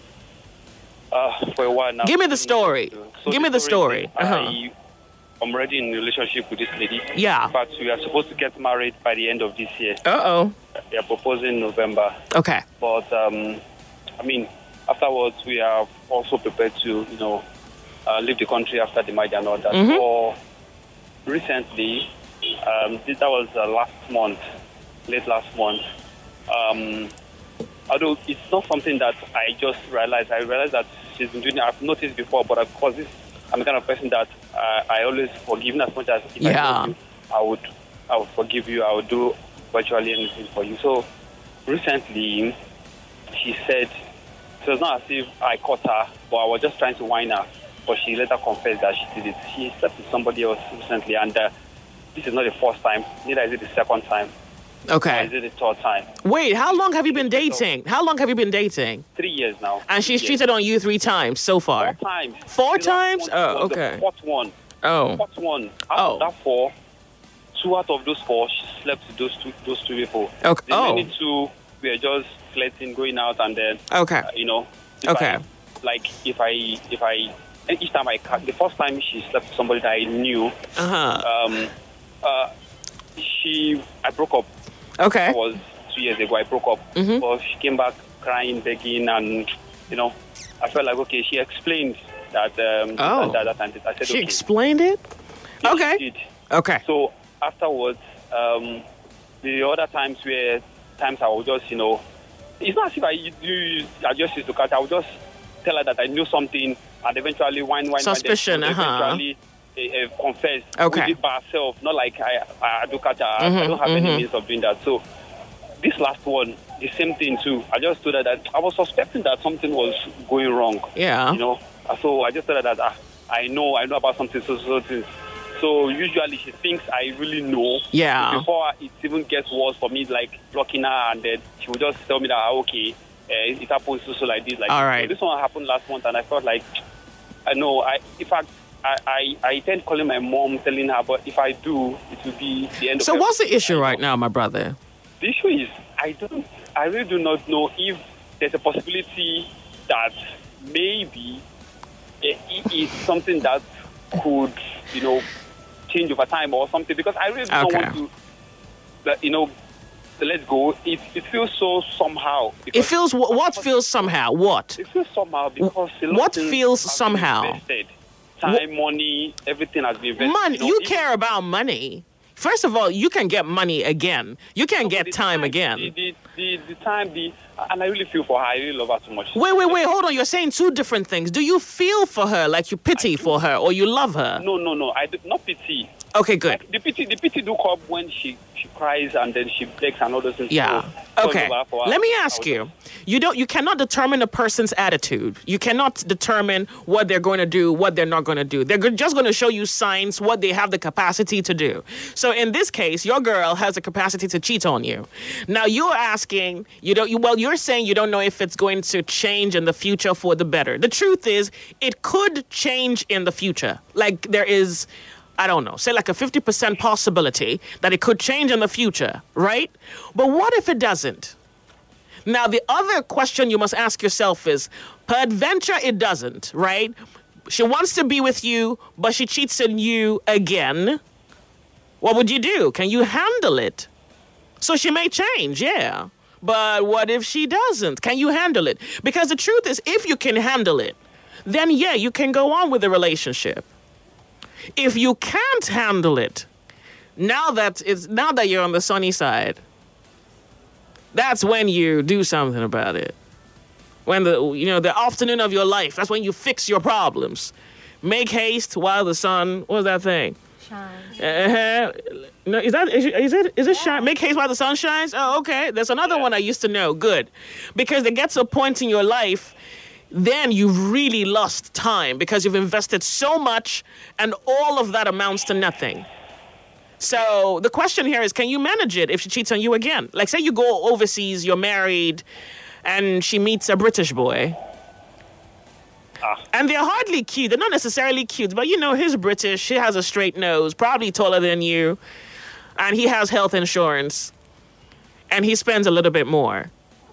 Uh, for a while now. Give me the story. So Give me the story. story. Uh-huh. I, I'm already in a relationship with this lady. Yeah. But we are supposed to get married by the end of this year. Uh-oh. They are proposing in November. Okay. But, um, I mean, afterwards, we are also prepared to, you know, uh, leave the country after the marriage and all that. Mm-hmm. So, recently, um, that was uh, last month, late last month. Um, although it's not something that I just realized. I realized that she's been doing it. I've noticed before, but of course, this, I'm the kind of person that uh, I always forgive. As much as if yeah. I love you, I would, I would forgive you. I would do virtually anything for you. So recently, she said, it was not as if I caught her, but I was just trying to whine her. But she later confessed that she did it. She slept with somebody else recently, and uh, this is not the first time. Neither is it the second time. Okay. Or is it the third time? Wait, how long have you been dating? How long have you been dating? Three years now. And she's Three years. cheated on you three times so far? Four times. Four The times? last Oh, one was okay. The fourth one. Oh. The fourth one. Out Oh. of that four, two out of those four, she slept with those two, those two people. Okay. The Oh. remaining two, we were just flirting, going out, and then, Okay. uh, you know. if Okay. I, like, if I, if I, and each time I, ca- the first time she slept with somebody that I knew, Uh-huh. um, uh, she, I broke up. Okay. That was two years ago. I broke up. Mhm. But she came back crying, begging, and, you know, I felt like, okay, she explained that, um, Oh. that, that, that, I said, She okay. explained it? Yes, Okay. she did. Okay. So afterwards, um, the other times where times I would just, you know, it's not as if I, you, you, I just used to catch. I would just tell her that I knew something, and eventually, whine, whine, Suspicion, whine, uh-huh. eventually uh, uh, confess. Okay. We did by herself, not like I, I do catch her. I- I Mhm, don't have any mhm. means of doing that. So this last one, the same thing too. I just told her that I was suspecting that something was going wrong. Yeah. You know, so I just told her that ah, I know, I know about something, so so things. So usually she thinks I really know. Yeah. Before it even gets worse for me, like blocking her, and then she would just tell me that ah, okay, uh, it happens so, so like this, like all this. right. So this one happened last month, and I felt like I know. I in fact. I, I, I intend calling my mom, telling her, but if I do, it will be the end of So it. what's the issue right now, my brother? The issue is, I don't, I really do not know if there's a possibility that maybe it is something that could, you know, change over time or something, because I really don't Okay. want to, that, you know, let go. It, it feels so somehow. It feels, wh- what feels somehow? What? It feels somehow because a lot What of things feels have been somehow? invested. Time, money, everything has been invested. Money, you know, you even- care about money. First of all, you can get money again. You can get the time again. The, the, the, the time, the, and I really feel for her. I really love her too much. Wait, wait, wait, hold on. You're saying two different things. Do you feel for her, like you pity for her, or you love her? No, no, no. I do not pity. Okay, good. Like, the pity, the pity do come when she, she cries and then she begs and all those things. Yeah. So, Okay. so for her, Let me I ask was- you. You don't. You cannot determine a person's attitude. You cannot determine what they're going to do, what they're not going to do. They're go- just going to show you signs what they have the capacity to do. So in this case, your girl has the capacity to cheat on you. Now you're asking. You don't. You, well, you're saying you don't know if it's going to change in the future for the better. The truth is, it could change in the future. Like there is. I don't know, say like a fifty percent possibility that it could change in the future, right? But what if it doesn't? Now, the other question you must ask yourself is, peradventure it doesn't, right? She wants to be with you, but she cheats on you again. What would you do? Can you handle it? So she may change, yeah. But what if she doesn't? Can you handle it? Because the truth is, if you can handle it, then yeah, you can go on with the relationship. If you can't handle it, now that it's now that you're on the sunny side, that's when you do something about it. When the you know the afternoon of your life, that's when you fix your problems. Make haste while the sun. What was that thing? Shines. Uh-huh. No, is that is, is it is it shine? Make haste while the sun shines. Oh, okay. There's another one I used to know. Good, because it gets a point in your life. Then you've really lost time because you've invested so much and all of that amounts to nothing. So the question here is, can you manage it if she cheats on you again? Like say you go overseas, you're married, and she meets a British boy. Ah. And they're hardly cute. They're not necessarily cute, but you know, he's British, she has a straight nose, probably taller than you, and he has health insurance, and he spends a little bit more.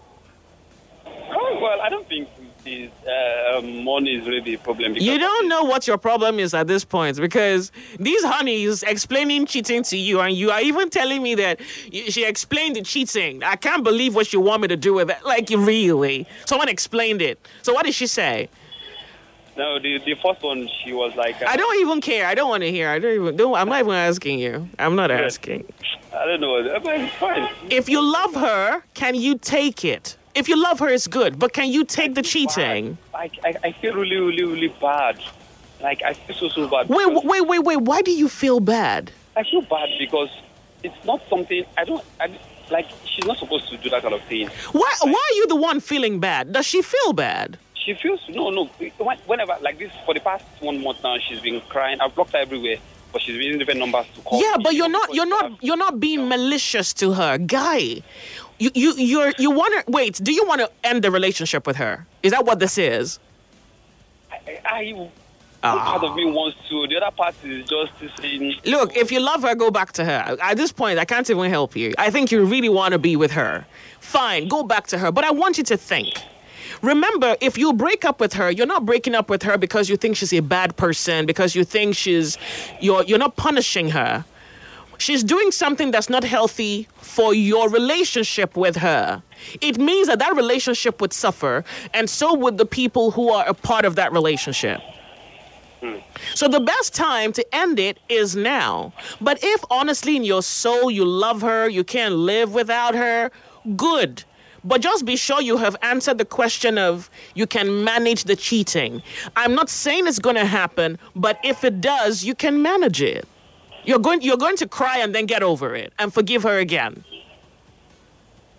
Oh, well, I don't think is, uh, money is really a problem. because You don't know what your problem is at this point because these honeys explaining cheating to you, and you are even telling me that y- she explained the cheating. I can't believe what you want me to do with it. Like, really? Someone explained it. So what did she say? No, the, the first one, she was like... Uh, I don't even care. I don't want to hear. I don't even. Don't, I'm not even asking you. I'm not asking. I don't know. But it's fine. If you love her, can you take it? If you love her, it's good. But can you take the cheating? I, I, I feel really, really, really bad. Like, I feel so, so bad. Wait, wait, wait, wait. Why do you feel bad? I feel bad because it's not something... I don't... I, like, she's not supposed to do that kind of thing. Why, why are you the one feeling bad? Does she feel bad? She feels... No, no. Whenever... Like this, for the past one month now, she's been crying. I've blocked her everywhere. But she's using different numbers to call. Yeah, me. but you're not, you're not, you're not being malicious to her, guy. You, you, you're, you want to wait. Do you want to end the relationship with her? Is that what this is? I, I, one part of me wants to. The other part is just saying. Look, if you love her, go back to her. At this point, I can't even help you. I think you really want to be with her. Fine, go back to her. But I want you to think. Remember, if you break up with her, you're not breaking up with her because you think she's a bad person, because you think she's, you're, you're not punishing her. She's doing something that's not healthy for your relationship with her. It means that that relationship would suffer, and so would the people who are a part of that relationship. Hmm. So the best time to end it is now. But if honestly in your soul you love her, you can't live without her, good. But just be sure you have answered the question of you can manage the cheating. I'm not saying it's going to happen, but if it does, you can manage it. You're going, you're going to cry and then get over it and forgive her again.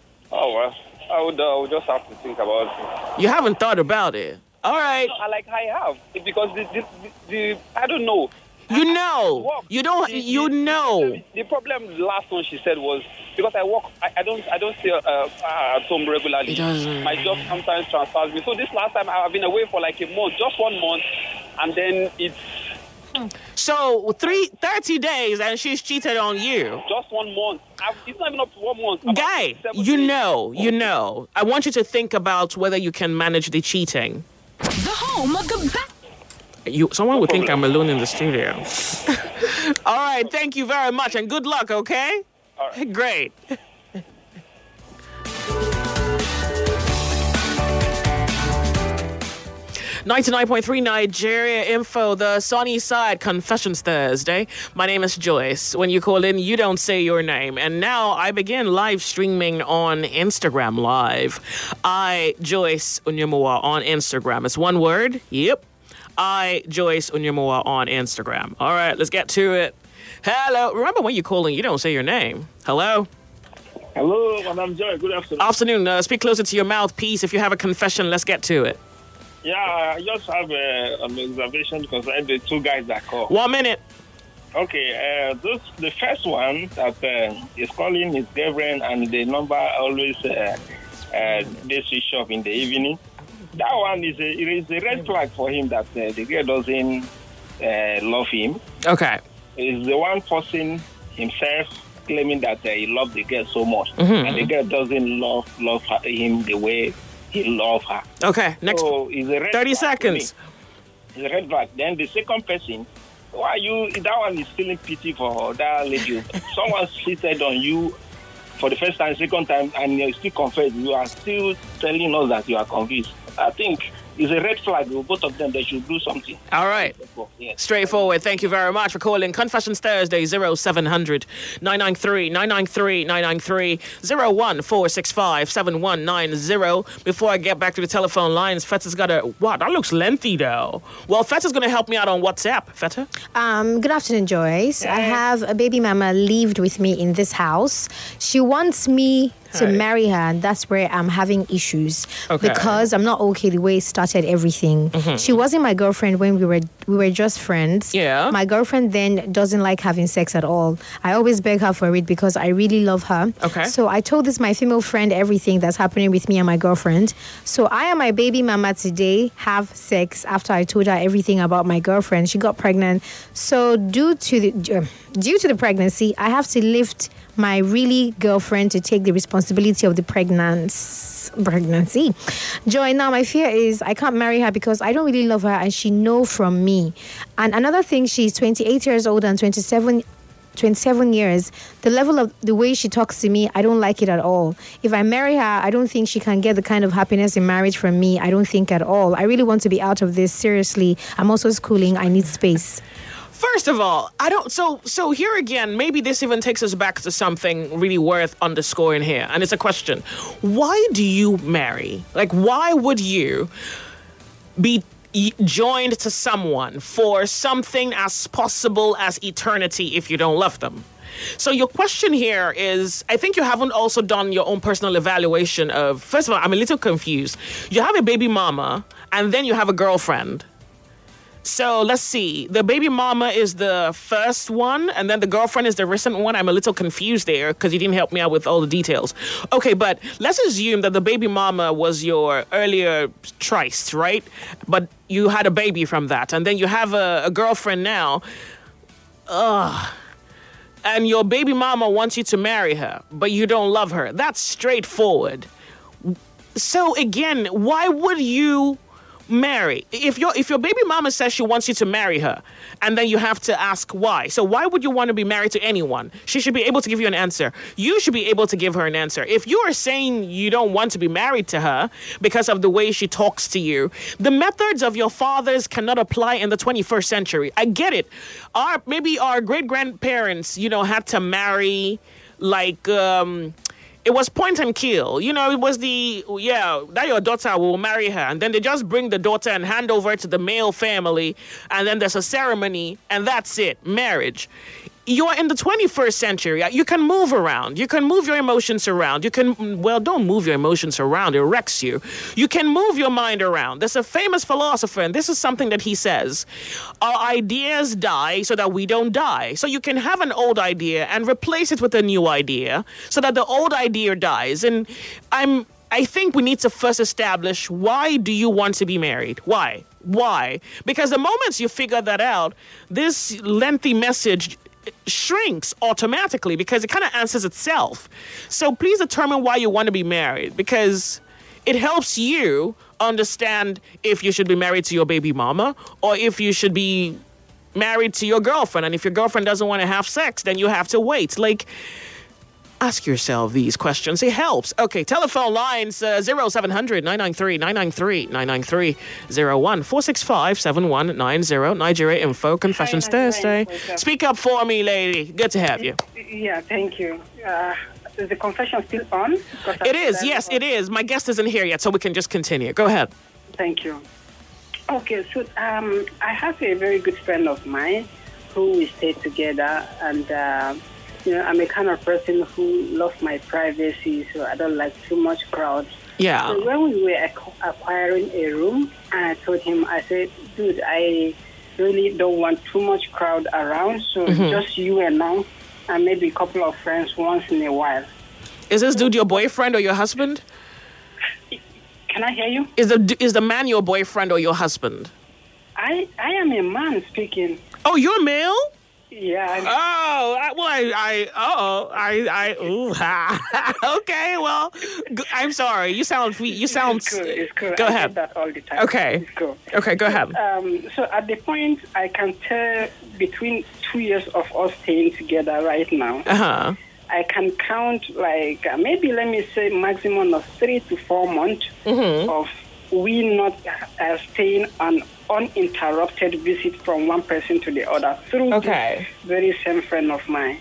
Oh, well, I would, uh, I would just have to think about it. You haven't thought about it. All right. No, I like I have because the, the, the, the I don't know. You know. Well, you don't. The, you the, know. The, the problem, the last one she said was because I work. I, I don't. I don't stay uh, at home regularly. It doesn't. My job sometimes transfers me. So this last time I've been away for like a month, just one month, and then it's. So three, thirty days, and she's cheated on you. Just one month. I've, it's not even up to one month. About Guy, seven you days. know, you know. I want you to think about whether you can manage the cheating. The home of the best. You, someone would think I'm alone in the studio. All right, thank you very much, and good luck, okay? All right. Great. ninety-nine point three Nigeria Info, the sunny side, Confessions Thursday. My name is Joyce. When you call in, you don't say your name. And now I begin live streaming on Instagram Live. I, Joyce Onyemoa on Instagram. It's one word. Yep. I, Joyce Onyemoa on Instagram. All right, let's get to it. Hello. Remember when you call in, you don't say your name. Hello. Hello, Madam Joy. Good afternoon. Afternoon. Uh, speak closer to your mouthpiece. If you have a confession, let's get to it. Yeah, I just have uh, an observation concerning the two guys that call. One minute. Okay, uh, this, the first one that uh, is calling his girlfriend and the number always uh, uh, they switch off in the evening. That one is a, it is a red flag for him that uh, the girl doesn't uh, love him. Okay. He's the one forcing himself, claiming that uh, he loves the girl so much. Mm-hmm. And the girl doesn't love, love her, him the way he loves her. Okay, next so it's a red thirty flag seconds. It's a red flag. Then the second person, why you, that one is feeling pity for that lady. Someone cheated on you for the first time, second time, and you still confess. You are still telling us that you are convinced. I think it's a red flag. Both of them, they should do something. All right. Yes. Straightforward. Thank you very much for calling. Confessions Thursday, zero seven hundred nine nine three nine nine three nine nine three zero one four six five seven one nine zero. Before I get back to the telephone lines, Feta's got a... Wow, that looks lengthy, though. Well, Feta's going to help me out on WhatsApp. Feta? Um, good afternoon, Joyce. I have a baby mama lived with me in this house. She wants me to Hey. marry her, and that's where I'm having issues Okay. because I'm not okay the way it started everything. Mhm. She wasn't my girlfriend when we were we were just friends. Yeah. My girlfriend then doesn't like having sex at all. I always beg her for it because I really love her. Okay. So I told this my female friend everything that's happening with me and my girlfriend. So I and my baby mama today have sex after I told her everything about my girlfriend. She got pregnant. So due to the uh, due to the pregnancy, I have to lift my really girlfriend to take the responsibility of the pregnancy. pregnancy. Joy, now my fear is I can't marry her because I don't really love her and she know from me. And another thing, she's twenty-eight years old and twenty-seven, twenty-seven years. The level of the way she talks to me, I don't like it at all. If I marry her, I don't think she can get the kind of happiness in marriage from me. I don't think at all. I really want to be out of this. Seriously, I'm also schooling. I need space. First of all, I don't. So, so here again, maybe this even takes us back to something really worth underscoring here, and it's a question: why do you marry? Like, why would you be e- joined to someone for something as possible as eternity if you don't love them? So your question here is, I think you haven't also done your own personal evaluation of. First of all, I'm a little confused. You have a baby mama, and then you have a girlfriend. So let's see. The baby mama is the first one, and then the girlfriend is the recent one. I'm a little confused there because you didn't help me out with all the details. Okay, but let's assume that the baby mama was your earlier tryst, right? But you had a baby from that, and then you have a, a girlfriend now. Ugh. And your baby mama wants you to marry her, but you don't love her. That's straightforward. So again, why would you marry? If your if your baby mama says she wants you to marry her, and then you have to ask why. So why would you want to be married to anyone? She should be able to give you an answer. You should be able to give her an answer. If you are saying you don't want to be married to her because of the way she talks to you, the methods of your fathers cannot apply in the twenty-first century. I get it. Our maybe our great grandparents, you know, had to marry like um it was point and kill. You know, it was the, yeah, that your daughter will marry her. And then they just bring the daughter and hand over to the male family. And then there's a ceremony. And that's it. Marriage. you're in the twenty-first century. You can move around. You can move your emotions around. You can, well, don't move your emotions around. It wrecks you. You can move your mind around. There's a famous philosopher, and this is something that he says. Our ideas die so that we don't die. So you can have an old idea and replace it with a new idea so that the old idea dies. And I'm, I think we need to first establish, why do you want to be married? Why? Why? Because the moment you figure that out, this lengthy message shrinks automatically because it kind of answers itself. So please determine why you want to be married, because it helps you understand if you should be married to your baby mama or if you should be married to your girlfriend. And if your girlfriend doesn't want to have sex, then you have to wait. Like, ask yourself these questions. It helps. Okay, telephone lines uh, zero seven hundred nine nine three nine nine three nine nine three zero one four six five seven one nine zero. Nigeria Info Confessions Hi, Thursday. Hi, Speak up for me, lady. Good to have you. Yeah, thank you. Uh, is the confession still on? It is. Yes, it is. My guest isn't here yet, so we can just continue. Go ahead. Thank you. Okay, so um, I have a very good friend of mine who we stay together, and uh, you know, I'm a kind of person who loves my privacy, so I don't like too much crowd. Yeah. So when we were ac- acquiring a room, I told him, I said, dude, I really don't want too much crowd around, so Mhm. just you and I, and maybe a couple of friends once in a while. Is this dude your boyfriend or your husband? Can I hear you? Is the is the man your boyfriend or your husband? I, I am a man speaking. Oh, you're male? Yeah. I'm- Oh, I, well, I, I, oh, I, I, ooh, ha. Okay, well, g- I'm sorry. You sound, you sound. It's cool, it's cool. Go I ahead. get that all the time. Okay. It's cool. Okay, go ahead. Um, so at the point, I can tell between two years of us staying together right now, Uh huh. I can count like uh, maybe let me say maximum of three to four months Mhm. of we not uh, staying on uninterrupted visit from one person to the other through Okay. this very same friend of mine.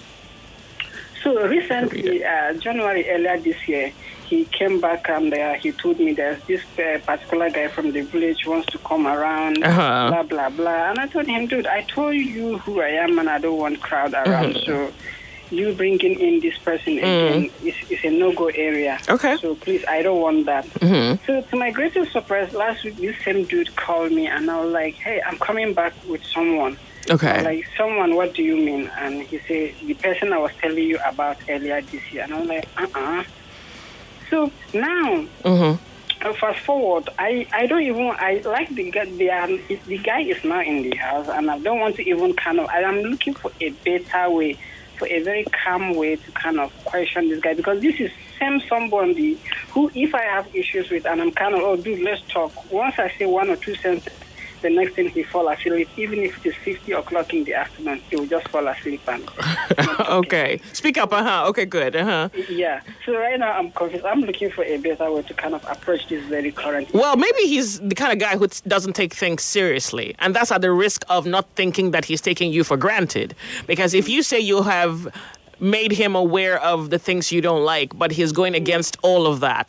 So recently, uh, January earlier this year, he came back and uh, he told me there's this uh, particular guy from the village wants to come around, Uh-huh. blah, blah, blah. And I told him, dude, I told you who I am and I don't want crowd around. Mhm. So you bringing in this person Mm. again is, is a no-go area. Okay. So please, I don't want that. Mhm. So to my greatest surprise, last week, this same dude called me and I was like, hey, I'm coming back with someone. Okay. I was like, someone, what do you mean? And he said, the person I was telling you about earlier this year. And I was like, uh-uh. So now, Mhm. uh, fast forward, I, I don't even, I like the guy, the, um, the guy is now in the house and I don't want to even kind of, I am looking for a better way, for a very calm way to kind of question this guy, because this is same somebody who, if I have issues with and I'm kind of, oh, dude, let's talk. Once I say one or two sentences, the next thing he fall asleep, even if it is fifty o'clock in the afternoon, he will just fall asleep. And Okay. Speak up. Uh huh. Okay, good. Uh huh. yeah. So right now I'm confused. I'm looking for a better way to kind of approach this very current. Well, maybe he's the kind of guy who t- doesn't take things seriously. And that's at the risk of not thinking that he's taking you for granted. Because if you say you have made him aware of the things you don't like, but he's going against all of that,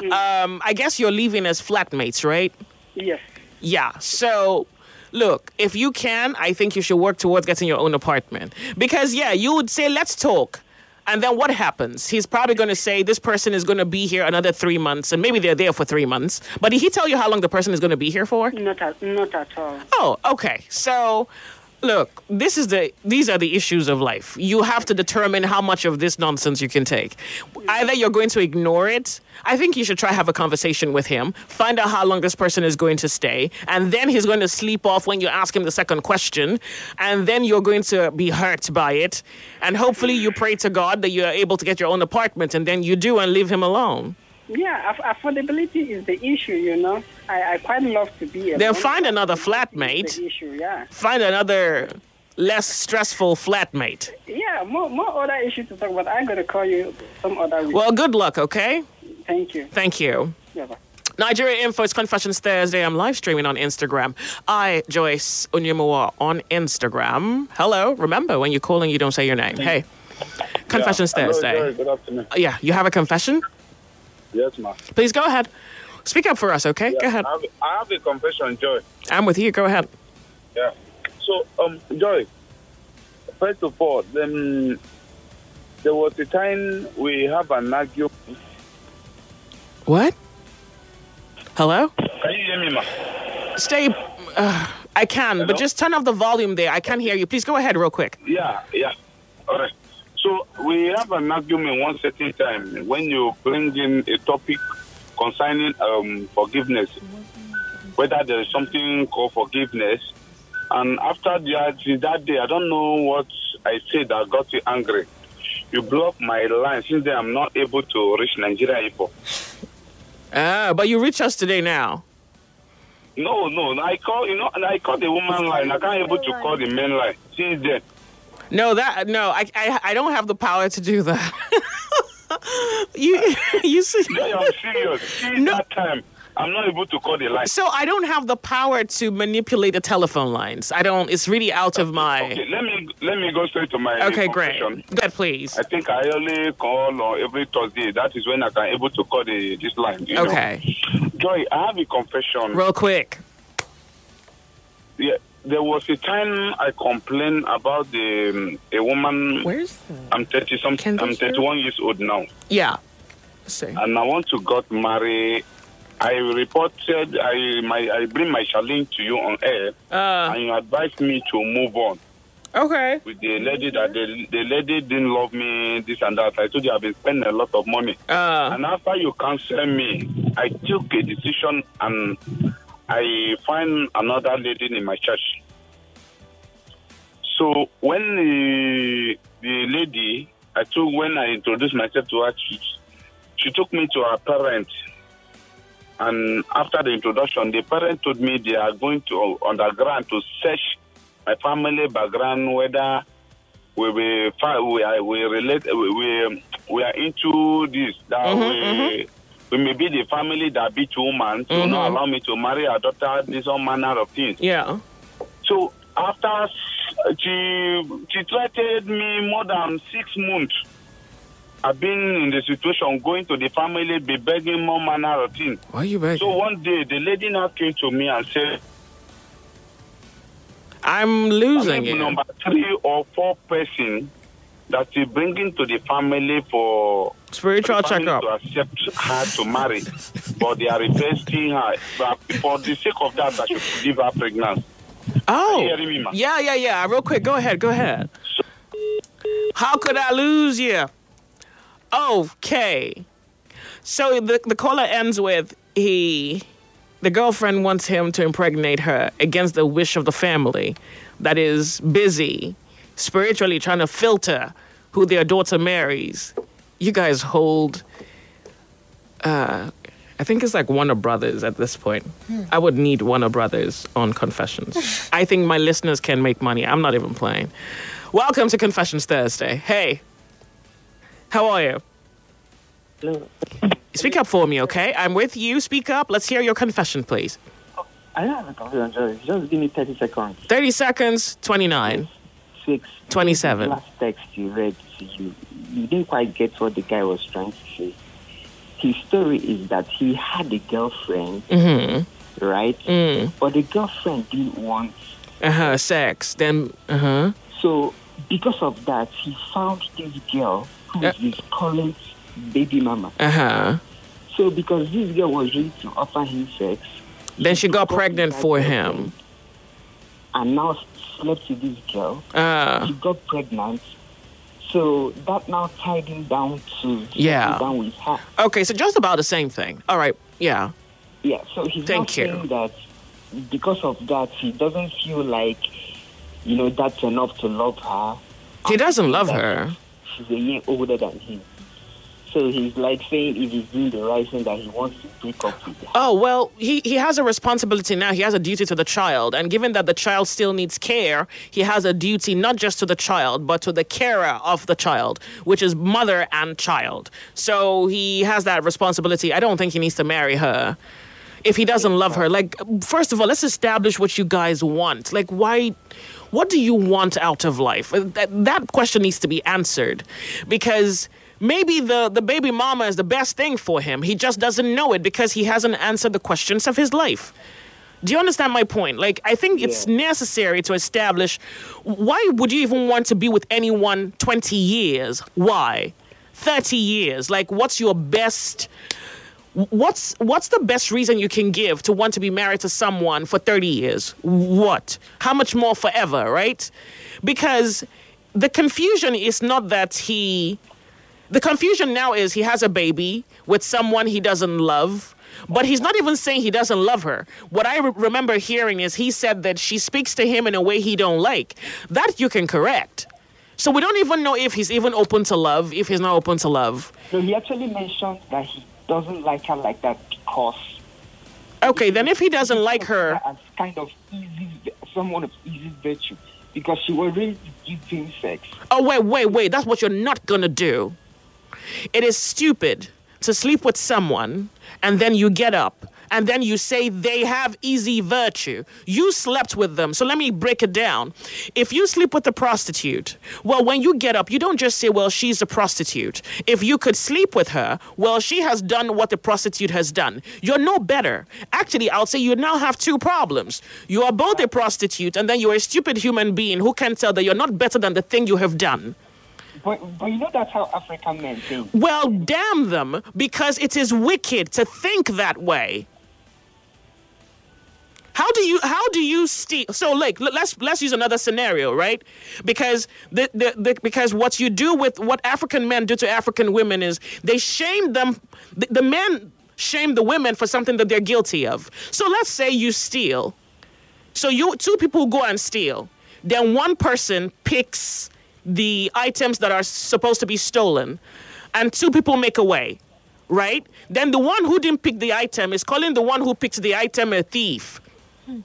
um, I guess you're leaving as flatmates, right? Yes. Yeah. So, look, if you can, I think you should work towards getting your own apartment. Because, yeah, you would say, let's talk. And then what happens? He's probably going to say this person is going to be here another three months, and maybe they're there for three months. But did he tell you how long the person is going to be here for? Not at, not at all. Oh, okay. So, look, this is the these are the issues of life. You have to determine how much of this nonsense you can take. Either you're going to ignore it. I think you should try have a conversation with him, find out how long this person is going to stay, and then he's going to sleep off when you ask him the second question, and then you're going to be hurt by it, and hopefully you pray to God that you're able to get your own apartment, and then you do and leave him alone. Yeah, aff- affordability is the issue, you know. I, I quite love to be alone. Then find another It's flatmate. the issue, yeah. Find another less stressful flatmate. Yeah, more more other issues to talk about. I'm going to call you some other week. Well, good luck, okay? Thank you. Thank you. Yeah, bye. Nigeria Info, it's Confessions Thursday. I'm live streaming on Instagram. I, Joyce Onyemoa, on Instagram. Hello. Remember, when you're calling, you don't say your name. Hey. Confessions Yeah. Hello, Thursday. Joy. Good afternoon. Uh, Yeah, you have a confession? Yes, ma'am. Please go ahead. Speak up for us, okay? Yeah, Go ahead. I have, I have a confession, Joy. I'm with you. Go ahead. Yeah. So, um, Joy, first of all, um, there was a time we have an argument. What? Hello? Can you hear me, ma? Stay. Uh, I can, Hello? But just turn off the volume there. I can't hear you. Please go ahead real quick. Yeah, yeah. All right. So we have an argument one certain time when you bring in a topic concerning um, forgiveness, whether there is something called forgiveness. And after that, that day, I don't know what I said that got you angry. You blocked my line. Since then, I'm not able to reach Nigeria info. Ah, but you reach us today now. No, no. I call, you know, I call the woman line. I can't able to call the men line. Since then. No, that no, I, I I don't have the power to do that. you you see? Yeah, I'm serious. Since no. that time, I'm not able to call the line. So I don't have the power to manipulate the telephone lines. I don't. It's really out of my. Okay, let me let me go straight to my. Okay, great. Go ahead, please. I think I only call on every Thursday. That is when I can able to call the this line. You okay. know? Joy, I have a confession. Real quick. Yeah. There was a time I complained about the um, a woman. Where's the... I'm thirty something. I'm thirty-one years old now. Yeah. See. And I want to get married. I reported. I my I bring my challenge to you on air, uh, and you advised me to move on. Okay. With the lady that the, the lady didn't love me, this and that. I told you I've been spending a lot of money. Uh, and after you cancel me, I took a decision and I find another lady in my church. So when the, the lady, I took when I introduced myself to her, she, she took me to her parents. And after the introduction, the parents told me they are going to underground to search my family background, whether we we we are we relate we we are into this that mm-hmm, we. Mm-hmm. We may be the family that beat woman to mm-hmm. not allow me to marry her daughter, this all manner of things. Yeah. So after she she threatened me more than six months. I've been in the situation going to the family, be begging more manner of things. Why are you begging? So one day the lady now came to me and said, I'm losing it. Number three or four person that you bringing to the family for spiritual checkup to accept her to marry, but they are requesting her. But for the sake of that, I should give her pregnancy. Oh, me, yeah, yeah, yeah. Real quick, go ahead, go ahead. So, how could I lose you? Okay. So the the caller ends with he, the girlfriend wants him to impregnate her against the wish of the family that is busy spiritually trying to filter who their daughter marries. You guys hold, uh, I think it's like Warner Brothers at this point. Hmm. I would need Warner Brothers on Confessions. I think my listeners can make money. I'm not even playing. Welcome to Confessions Thursday. Hey, how are you? Hello. Speak up for me, okay? I'm with you. Speak up. Let's hear your confession, please. I don't have a confession, Joyce. Just give me thirty seconds. thirty seconds, twenty-nine. Six. twenty-seven. The last text you read to you, you didn't quite get what the guy was trying to say. His story is that he had a girlfriend, mm-hmm. right? Mm. But the girlfriend didn't want uh-huh, sex. Then, uh-huh. So, because of that, he found this girl who is uh- his current baby mama. Uh-huh. So, because this girl was ready to offer him sex, then she got pregnant for him. And now slept with this girl. Uh. She got pregnant. So that now tied him down to yeah. down with her. Okay, so just about the same thing. All right, yeah. Yeah, so he's Thank not you. saying that because of that, he doesn't feel like, you know, that's enough to love her. He doesn't love her. She's a year older than him. So he's like saying if he's doing the right thing that he wants to break up with her. Oh, well, he, he has a responsibility now. He has a duty to the child. And given that the child still needs care, he has a duty not just to the child, but to the carer of the child, which is mother and child. So he has that responsibility. I don't think he needs to marry her if he doesn't love her. Like, first of all, let's establish what you guys want. Like, why... What do you want out of life? That, that question needs to be answered. Because... Maybe the, the baby mama is the best thing for him. He just doesn't know it because he hasn't answered the questions of his life. Do you understand my point? Like, I think it's Yeah. necessary to establish, why would you even want to be with anyone twenty years? Why? thirty years? Like, what's your best... What's what's the best reason you can give to want to be married to someone for thirty years? What? How much more forever, right? Because the confusion is not that he... The confusion now is he has a baby with someone he doesn't love, but he's not even saying he doesn't love her. What I re- remember hearing is he said that she speaks to him in a way he don't like. That you can correct. So we don't even know if he's even open to love, if he's not open to love. So he actually mentioned that he doesn't like her like that because... Okay, then if he doesn't like her... As kind of easy, someone of easy virtue, because she was really giving sex. Oh, wait, wait, wait. That's what you're not going to do. It is stupid to sleep with someone and then you get up and then you say they have easy virtue. You slept with them. So let me break it down. If you sleep with a prostitute, well, when you get up, you don't just say, well, she's a prostitute. If you could sleep with her, well, she has done what the prostitute has done. You're no better. Actually, I'll say you now have two problems. You are both a prostitute and then you're a stupid human being who can tell that you're not better than the thing you have done. But, but you know that's how African men think. Well, damn them, because it is wicked to think that way. How do you how do you steal? So, like, let's let's use another scenario, right? Because the, the, the because what you do with what African men do to African women is they shame them. The, the men shame the women for something that they're guilty of. So let's say you steal. So you two people go and steal. Then one person picks the items that are supposed to be stolen, and two people make away, right? Then the one who didn't pick the item is calling the one who picked the item a thief. Hmm.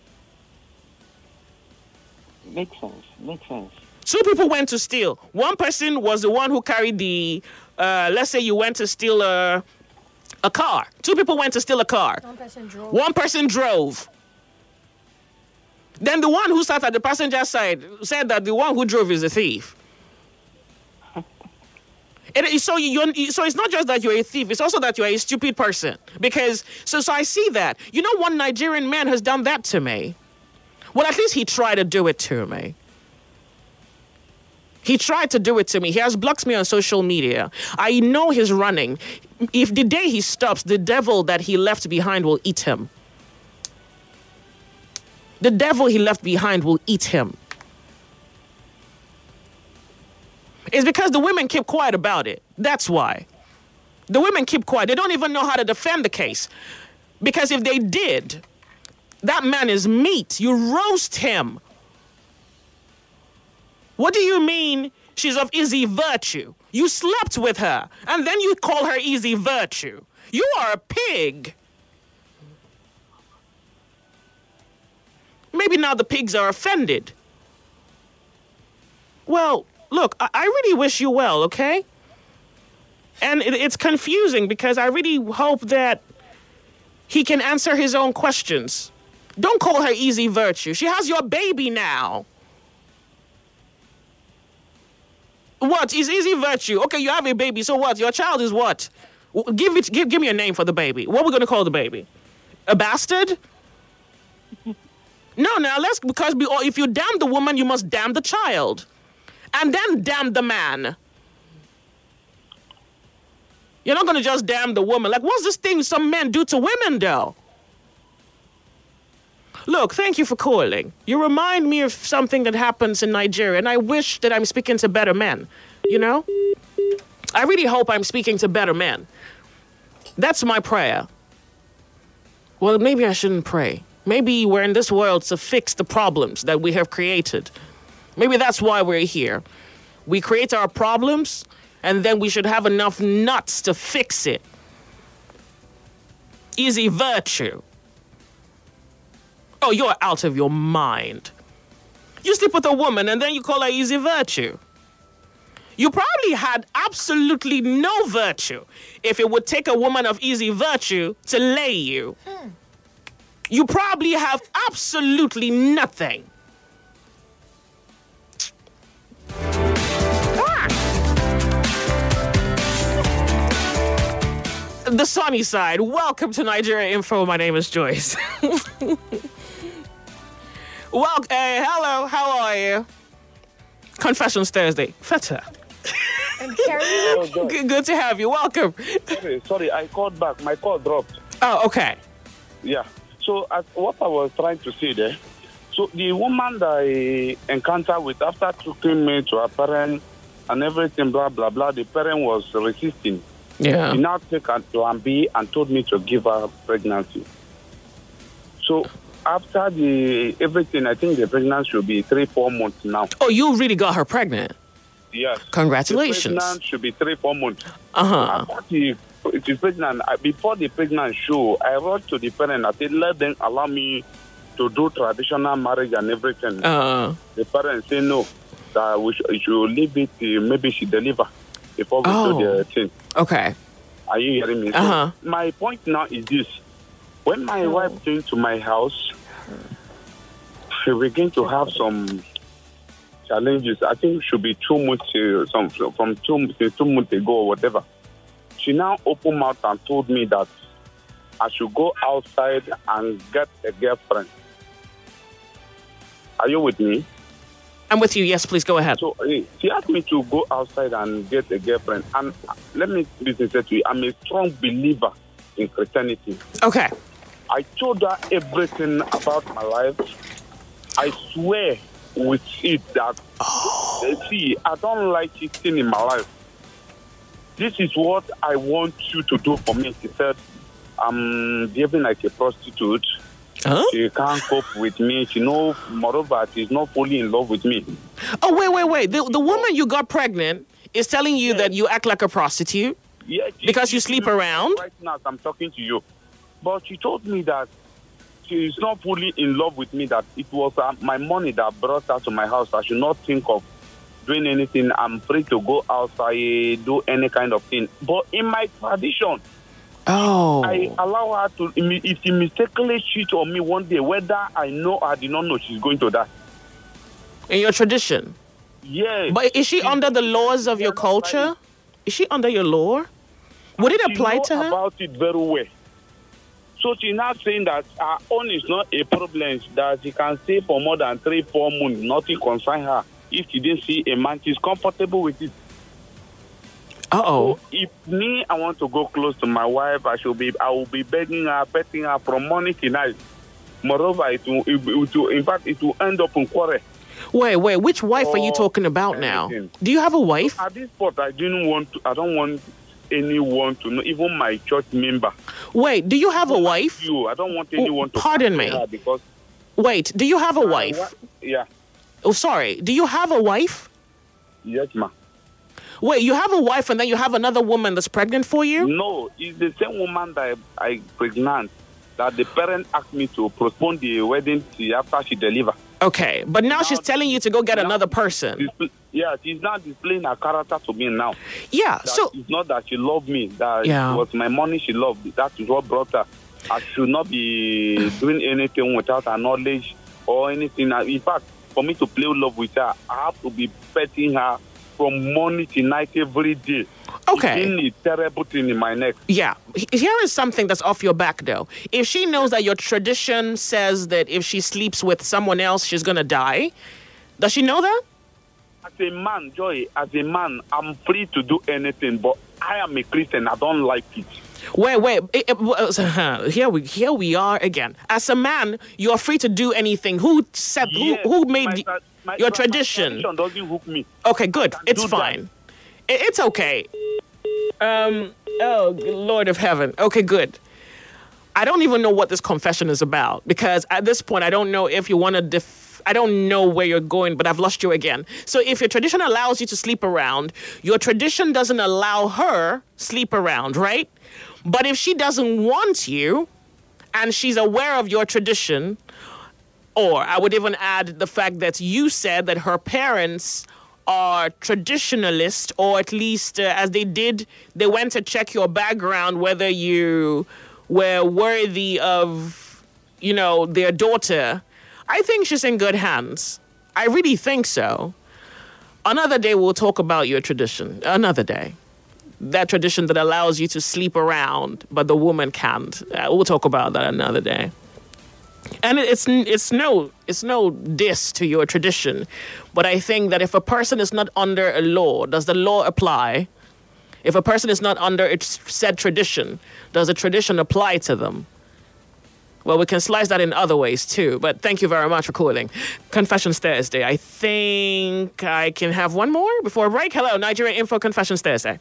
Makes sense. Makes sense. Two people went to steal. One person was the one who carried the, uh, let's say you went to steal a, a car. Two people went to steal a car. One person drove. One person drove. Then the one who sat at the passenger side said that the one who drove is a thief. It, so, you're, so it's not just that you're a thief, it's also that you're a stupid person. Because, so, so I see that. You know, one Nigerian man has done that to me. Well, at least he tried to do it to me. He tried to do it to me. He has blocked me on social media. I know he's running. If the day he stops, the devil that he left behind will eat him. The devil he left behind will eat him. It's because the women keep quiet about it. That's why. The women keep quiet. They don't even know how to defend the case. Because if they did, that man is meat. You roast him. What do you mean she's of easy virtue? You slept with her, and then you call her easy virtue. You are a pig. Maybe now the pigs are offended. Well, look, I, I really wish you well, okay? And it, it's confusing because I really hope that he can answer his own questions. Don't call her easy virtue. She has your baby now. What is easy virtue? Okay, you have a baby, so what? Your child is what? Give it. Give, give me a name for the baby. What are we going to call the baby? A bastard? No, now let's, because we, or if you damn the woman, you must damn the child. And then damn the man. You're not going to just damn the woman. Like, what's this thing some men do to women, though? Look, thank you for calling. You remind me of something that happens in Nigeria, and I wish that I'm speaking to better men, you know? I really hope I'm speaking to better men. That's my prayer. Well, maybe I shouldn't pray. Maybe we're in this world to fix the problems that we have created. Maybe that's why we're here. We create our problems, and then we should have enough nuts to fix it. Easy virtue. Oh, you're out of your mind. You sleep with a woman, and then you call her easy virtue. You probably had absolutely no virtue if it would take a woman of easy virtue to lay you. Hmm. You probably have absolutely nothing. the sunny side. Welcome to Nigeria Info. My name is Joyce. Well, hey, hello. How are you? Confessions Thursday. Feta. And Carrie. Good, good to have you. Welcome. Sorry, sorry, I called back. My call dropped. Oh, okay. Yeah. So, as what I was trying to say there, so the woman that I encountered with after taking me to her parent and everything, blah, blah, blah, the parent was resisting. Yeah. She now took a plan B and told me to give her pregnancy. So, after the everything, I think the pregnancy should be three, four months now. Oh, you really got her pregnant? Yes. Congratulations. The pregnant should be three, four months. Uh-huh. After the, it is pregnant, before the pregnant show, I wrote to the parent, I said, let them allow me to do traditional marriage and everything. Uh-huh. The parents say no, that we should, we should leave it till maybe she deliver before we Oh. do the thing. Okay. Are you hearing me? So Uh-huh. my point now is this. When my wife came to my house, we began to have some challenges. I think it should be two months, uh, some, from two, two months ago or whatever. She now opened mouth and told me that I should go outside and get a girlfriend. Are you with me? I'm with you. Yes, please go ahead. So uh, she asked me to go outside and get a girlfriend. And uh, let me be sincere to you, I'm a strong believer in Christianity. Okay. I told her everything about my life. I swear with it that, oh. see, I don't like cheating in my life. This is what I want you to do for me. She said, I'm behaving like a prostitute. Huh? She can't cope with me. She knows, moreover, she's not fully in love with me. Oh, wait, wait, wait. The, the woman you got pregnant is telling you that you act like a prostitute? Yeah, she, because you sleep around? Right now, as I'm talking to you. But she told me that she is not fully in love with me, that it was uh, my money that brought her to my house. I should not think of doing anything. I'm free to go outside, do any kind of thing. But in my tradition, oh, I allow her to, if she mistakenly cheat on me one day, whether I know or I did not know, she's going to die. In your tradition? Yes. But is she under the laws of your culture? Is she under your law? Would it apply to her? About it very well. So she's not saying that her own is not a problem, that she can stay for more than three, four months, nothing concern her. If she didn't see a man, she's comfortable with it. Uh-oh. So if me, I want to go close to my wife, I should be, I will be begging her, petting her from morning to night. Moreover, it will, it will, in fact, it will end up in quarrel. Wait, wait, which wife are you talking about now? Do you have a wife? So at this point, I didn't want to, I don't want anyone to know, even my church member. Wait, do you have a wife? You, I don't want anyone to. Pardon me. Because Wait, do you have a wife? Wa- yeah. Oh, sorry. Do you have a wife? Yes, ma'am. Wait, you have a wife and then you have another woman that's pregnant for you? No, it's the same woman that I, I pregnant that the parent asked me to postpone the wedding till after she deliver. Okay, but now, now she's telling you to go get now, another person. Display, yeah, she's not displaying her character to me now. Yeah, that so it's not that she loved me. That yeah. it was my money she loved. That is what brought her. I should not be doing anything without her knowledge or anything. In fact, for me to play love with her, I have to be petting her from morning to night every day. Okay. It's a terrible thing in my neck. Yeah. Here is something that's off your back, though. If she knows that your tradition says that if she sleeps with someone else, she's going to die, does she know that? As a man, Joy, as a man, I'm free to do anything, but I am a Christian. I don't like it. Wait, wait. It, it, here we here we are again. As a man, you're free to do anything. Who said? Yes, who, who made my, my, your my, tradition? My tradition doesn't hook me. Okay, good. It's fine. It, it's okay. Um. Oh, Lord of Heaven. Okay, good. I don't even know what this confession is about because at this point, I don't know if you want to def. I don't know where you're going, but I've lost you again. So if your tradition allows you to sleep around, your tradition doesn't allow her sleep around, right? But if she doesn't want you and she's aware of your tradition, or I would even add the fact that you said that her parents are traditionalist, or at least uh, as they did, they went to check your background, whether you were worthy of, you know, their daughter. I think she's in good hands. I really think so. Another day we'll talk about your tradition. Another day. that tradition that allows you to sleep around, but the woman can't. Uh, we'll talk about that another day. And it's it's no it's no diss to your tradition, but I think that if a person is not under a law, does the law apply? If a person is not under its said tradition, does the tradition apply to them? Well, we can slice that in other ways too, but thank you very much for calling. Confessions Thursday. I think I can have one more before break. Hello, Nigeria Info Confessions Thursday.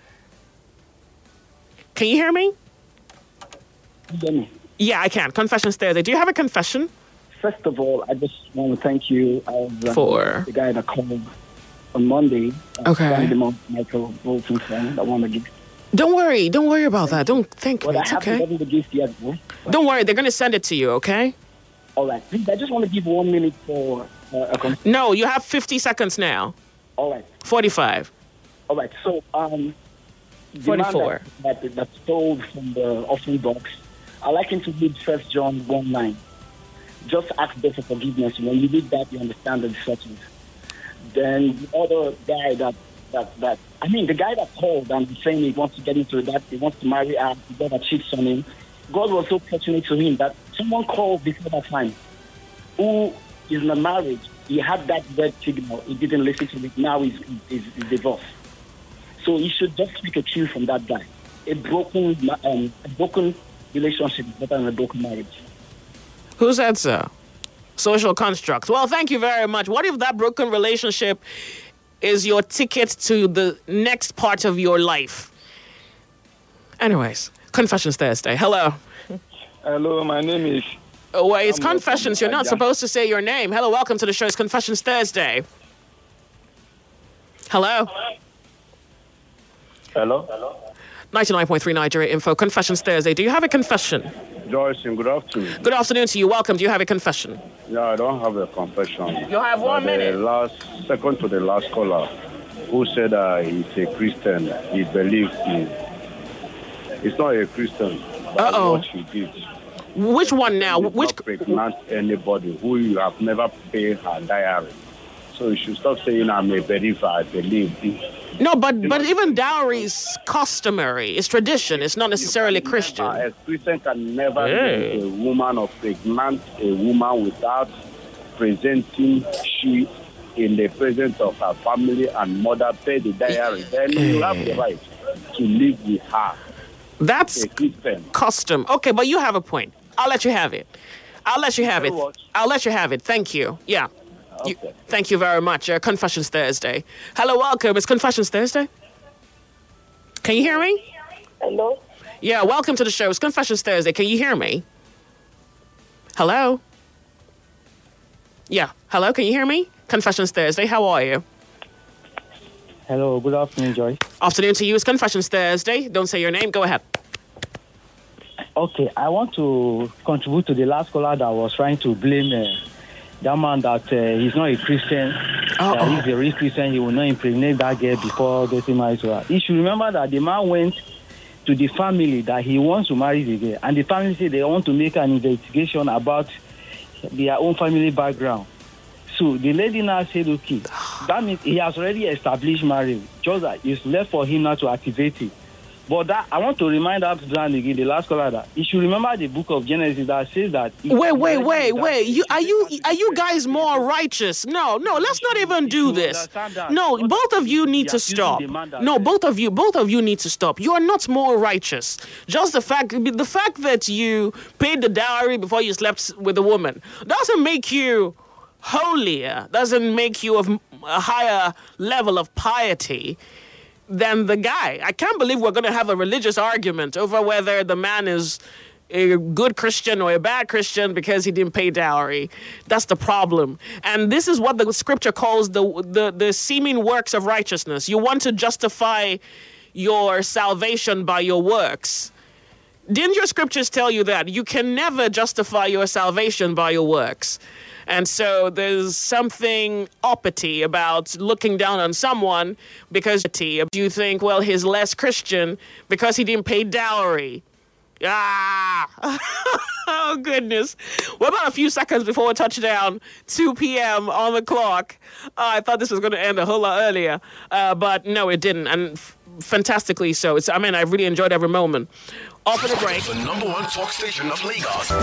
Can you hear me? Yeah. Yeah, I can. Confessions Thursday. Do you have a confession? First of all, I just want to thank you as uh, For? the guy that called on Monday. Okay. The Michael Bolton friend. I want to give. Don't worry. Don't worry about that. Don't think Well, me. I It's haven't okay. gotten the gift yet, bro. Don't worry. They're going to send it to you, okay? All right. Please, I just want to give one minute for uh, a confession. No, you have fifty seconds now. All right. forty-five. All right. So, um, the forty-four. man that, that, that stole from the offering box, I like him to read First John one nine. Just ask God for forgiveness. When you read that, you understand the discussions. Then the other guy that, that, that, I mean, the guy that called and saying he wants to get into that, he wants to marry her, the guy that cheats on him, God was so fortunate to him that someone called before that time who is in a marriage. He had that red signal. He didn't listen to it. Now he's, he's, he's divorced. So he should just take a cue from that guy. A broken, um, a broken relationship is better than a broken marriage. Who said so? Social construct. Well, thank you very much. What if that broken relationship is your ticket to the next part of your life? Anyways, Confessions Thursday. Hello. Hello, my name is... Oh, wait, it's I'm Confessions. You're not Aja. supposed to say your name. Hello, welcome to the show. It's Confessions Thursday. Hello. Hello? ninety-nine point three Nigeria Info. Confessions Thursday. Do you have a confession? Joyce, good afternoon. Good afternoon to you. Welcome. Do you have a confession? No, I don't have a confession. You have one But minute. The last, second to the last caller, who said uh, he's a Christian, he believes in. He's not a Christian, but Uh-oh. what he did. Which one now? He did Which? not pregnant anybody who you have never paid her diary. So you should stop saying I'm a believer, I believe. No, but but even dowry is customary. It's tradition. It's not necessarily Christian. A Christian can never Hey. leave a woman or pregnant a woman without presenting she in the presence of her family and mother pay the diary. Then you have the right to live with her. That's a Christian. Custom. Okay, but you have a point. I'll let you have it. I'll let you have it. I'll let you have it. Thank you. Yeah. You, thank you very much. Uh, Confessions Thursday. Hello, welcome. It's Confessions Thursday. Can you hear me? Hello? Yeah, welcome to the show. It's Confessions Thursday. Can you hear me? Hello? Yeah. Hello, can you hear me? Confessions Thursday. How are you? Hello, good afternoon, Joy. Afternoon to you. It's Confessions Thursday. Don't say your name. Go ahead. Okay, I want to contribute to the last caller that was trying to blame uh, that man that uh, he's not a Christian. Uh-oh. That he's a real Christian, he will not impregnate that girl before getting married to her. He should remember that the man went to the family that he wants to marry the girl, and the family said they want to make an investigation about their own family background. So the lady now said, okay, that means he has already established marriage. Just that it's left for him now to activate it. But that, I want to remind that man again, the last caller, that he should remember the book of Genesis that says that. Wait, wait, wait, wait. You are you are you guys more righteous? No, no. Let's not even do this. No, both of you need to stop. No, both of you, both of you need to stop. You are not more righteous. Just the fact, the fact that you paid the dowry before you slept with a woman doesn't make you holier. Doesn't make you of a higher level of piety than the guy. I can't believe we're going to have a religious argument over whether the man is a good Christian or a bad Christian because he didn't pay dowry. That's the problem. And this is what the scripture calls the, the, the seeming works of righteousness. You want to justify your salvation by your works. Didn't your scriptures tell you that? You can never justify your salvation by your works. And so there's something uppity about looking down on someone because you think, well, he's less Christian because he didn't pay dowry. Ah! Oh, goodness. We're about a few seconds before touchdown, two p.m. on the clock. Uh, I thought this was going to end a whole lot earlier, uh, but no, it didn't. And f- fantastically so. It's, I mean, I really enjoyed every moment. Off of the break. The number one talk station of Lagos.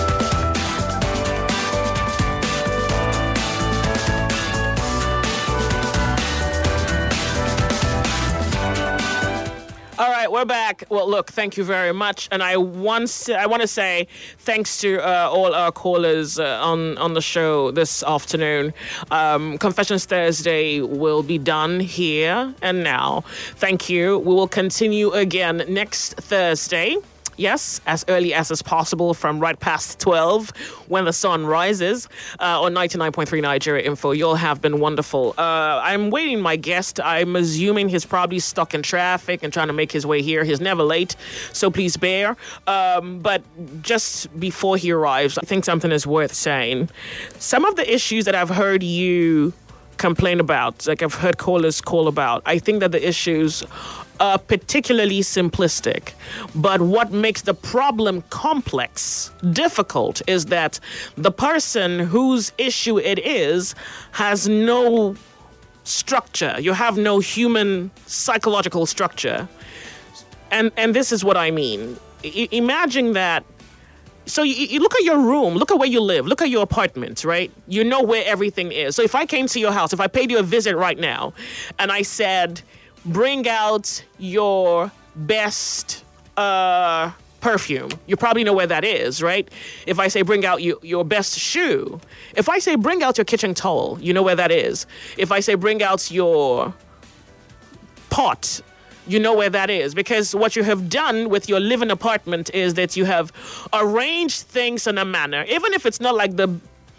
All right, we're back. Well, look, thank you very much, and I once I want to say thanks to uh, all our callers uh, on on the show this afternoon. Um, Confessions Thursday will be done here and now. Thank you. We will continue again next Thursday. Yes, as early as is possible from right past twelve when the sun rises uh, on ninety-nine point three Nigeria Info. You'll have been wonderful. Uh, I'm waiting my guest. I'm assuming he's probably stuck in traffic and trying to make his way here. He's never late, so please bear. Um, but just before he arrives, I think something is worth saying. Some of the issues that I've heard you complain about, like I've heard callers call about, I think that the issues are particularly simplistic. But what makes the problem complex, difficult, is that the person whose issue it is has no structure. You have no human psychological structure. And and this is what I mean. I, imagine that. So you, you look at your room, look at where you live, look at your apartment, right? You know where everything is. So if I came to your house, if I paid you a visit right now, and I said, bring out your best uh, perfume. You probably know where that is, right? If I say bring out you, your best shoe. If I say bring out your kitchen towel, you know where that is. If I say bring out your pot, you know where that is. Because what you have done with your living apartment is that you have arranged things in a manner, even if it's not like the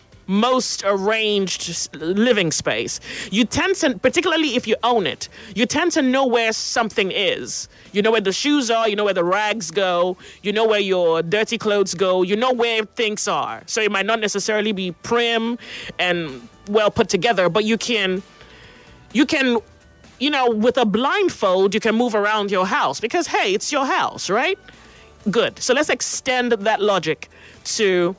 most arranged living space. You tend to, particularly if you own it, you tend to know where something is. You know where the shoes are, you know where the rags go, you know where your dirty clothes go, you know where things are. So it might not necessarily be prim and well put together, but you can, you can, you know, with a blindfold, you can move around your house because, hey, it's your house, right? Good. So let's extend that logic to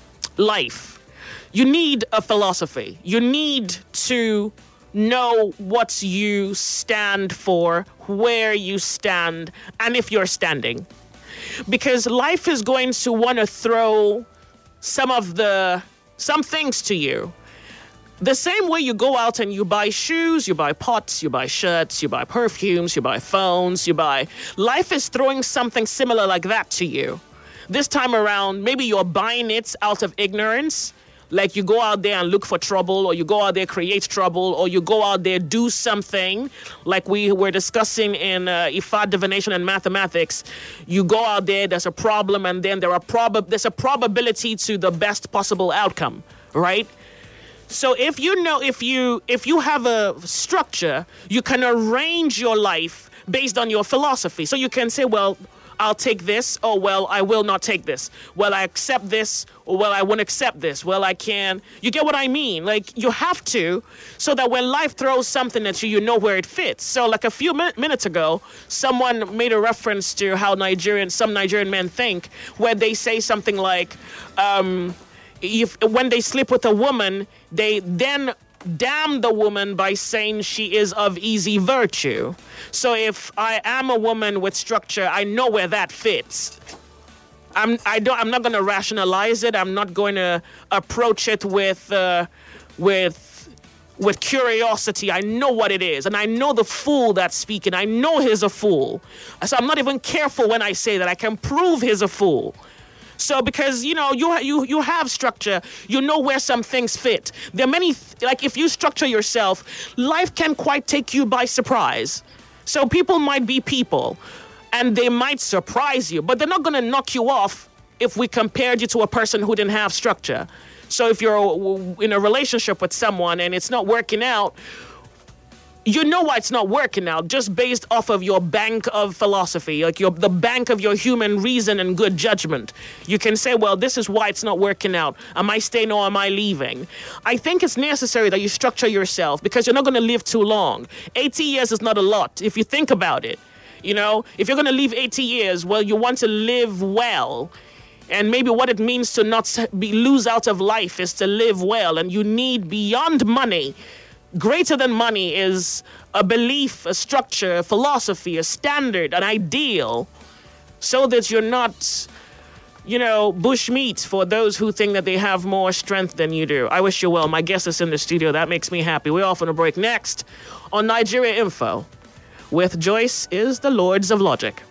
life. You need a philosophy. You need to know what you stand for, where you stand, and if you're standing. Because life is going to want to throw some of the, some things to you. The same way you go out and you buy shoes, you buy pots, you buy shirts, you buy perfumes, you buy phones, you buy... Life is throwing something similar like that to you. This time around, maybe you're buying it out of ignorance. Like you go out there and look for trouble, or you go out there create trouble, or you go out there do something like we were discussing in uh, Ifa divination and mathematics. You go out there, there's a problem, and then there are prob- there's a probability to the best possible outcome, right? So if you know, if you if you have a structure, you can arrange your life based on your philosophy. So you can say, well, I'll take this, or well, I will not take this. Well, I accept this, or well, I won't accept this. Well, I can. You get what I mean? Like, you have to, so that when life throws something at you, you know where it fits. So like a few min- minutes ago, someone made a reference to how Nigerian, some Nigerian men think, where they say something like, um, if when they sleep with a woman, they then damn the woman by saying she is of easy virtue. So if I am a woman with structure, I know where that fits. I'm I don't I'm not going to rationalize it. I'm not going to approach it with uh, with with curiosity. I know what it is, and I know the fool that's speaking. I know he's a fool. So I'm not even careful when I say that. I can prove he's a fool. So because, you know, you you you have structure, you know where some things fit. There are many, th- like if you structure yourself, life can quite take you by surprise. So people might be people, and they might surprise you, but they're not going to knock you off if we compared you to a person who didn't have structure. So if you're in a relationship with someone and it's not working out, you know why it's not working out, just based off of your bank of philosophy, like your the bank of your human reason and good judgment. You can say, well, this is why it's not working out. Am I staying or am I leaving? I think it's necessary that you structure yourself, because you're not going to live too long. eighty years is not a lot if you think about it. You know, if you're going to live eighty years, well, you want to live well. And maybe what it means to not be lose out of life is to live well. And you need, beyond money, greater than money is a belief, a structure, a philosophy, a standard, an ideal, so that you're not, you know, bushmeat for those who think that they have more strength than you do. I wish you well. My guest is in the studio. That makes me happy. We're off on a break. Next on Nigeria Info with Joyce is the Lords of Logic.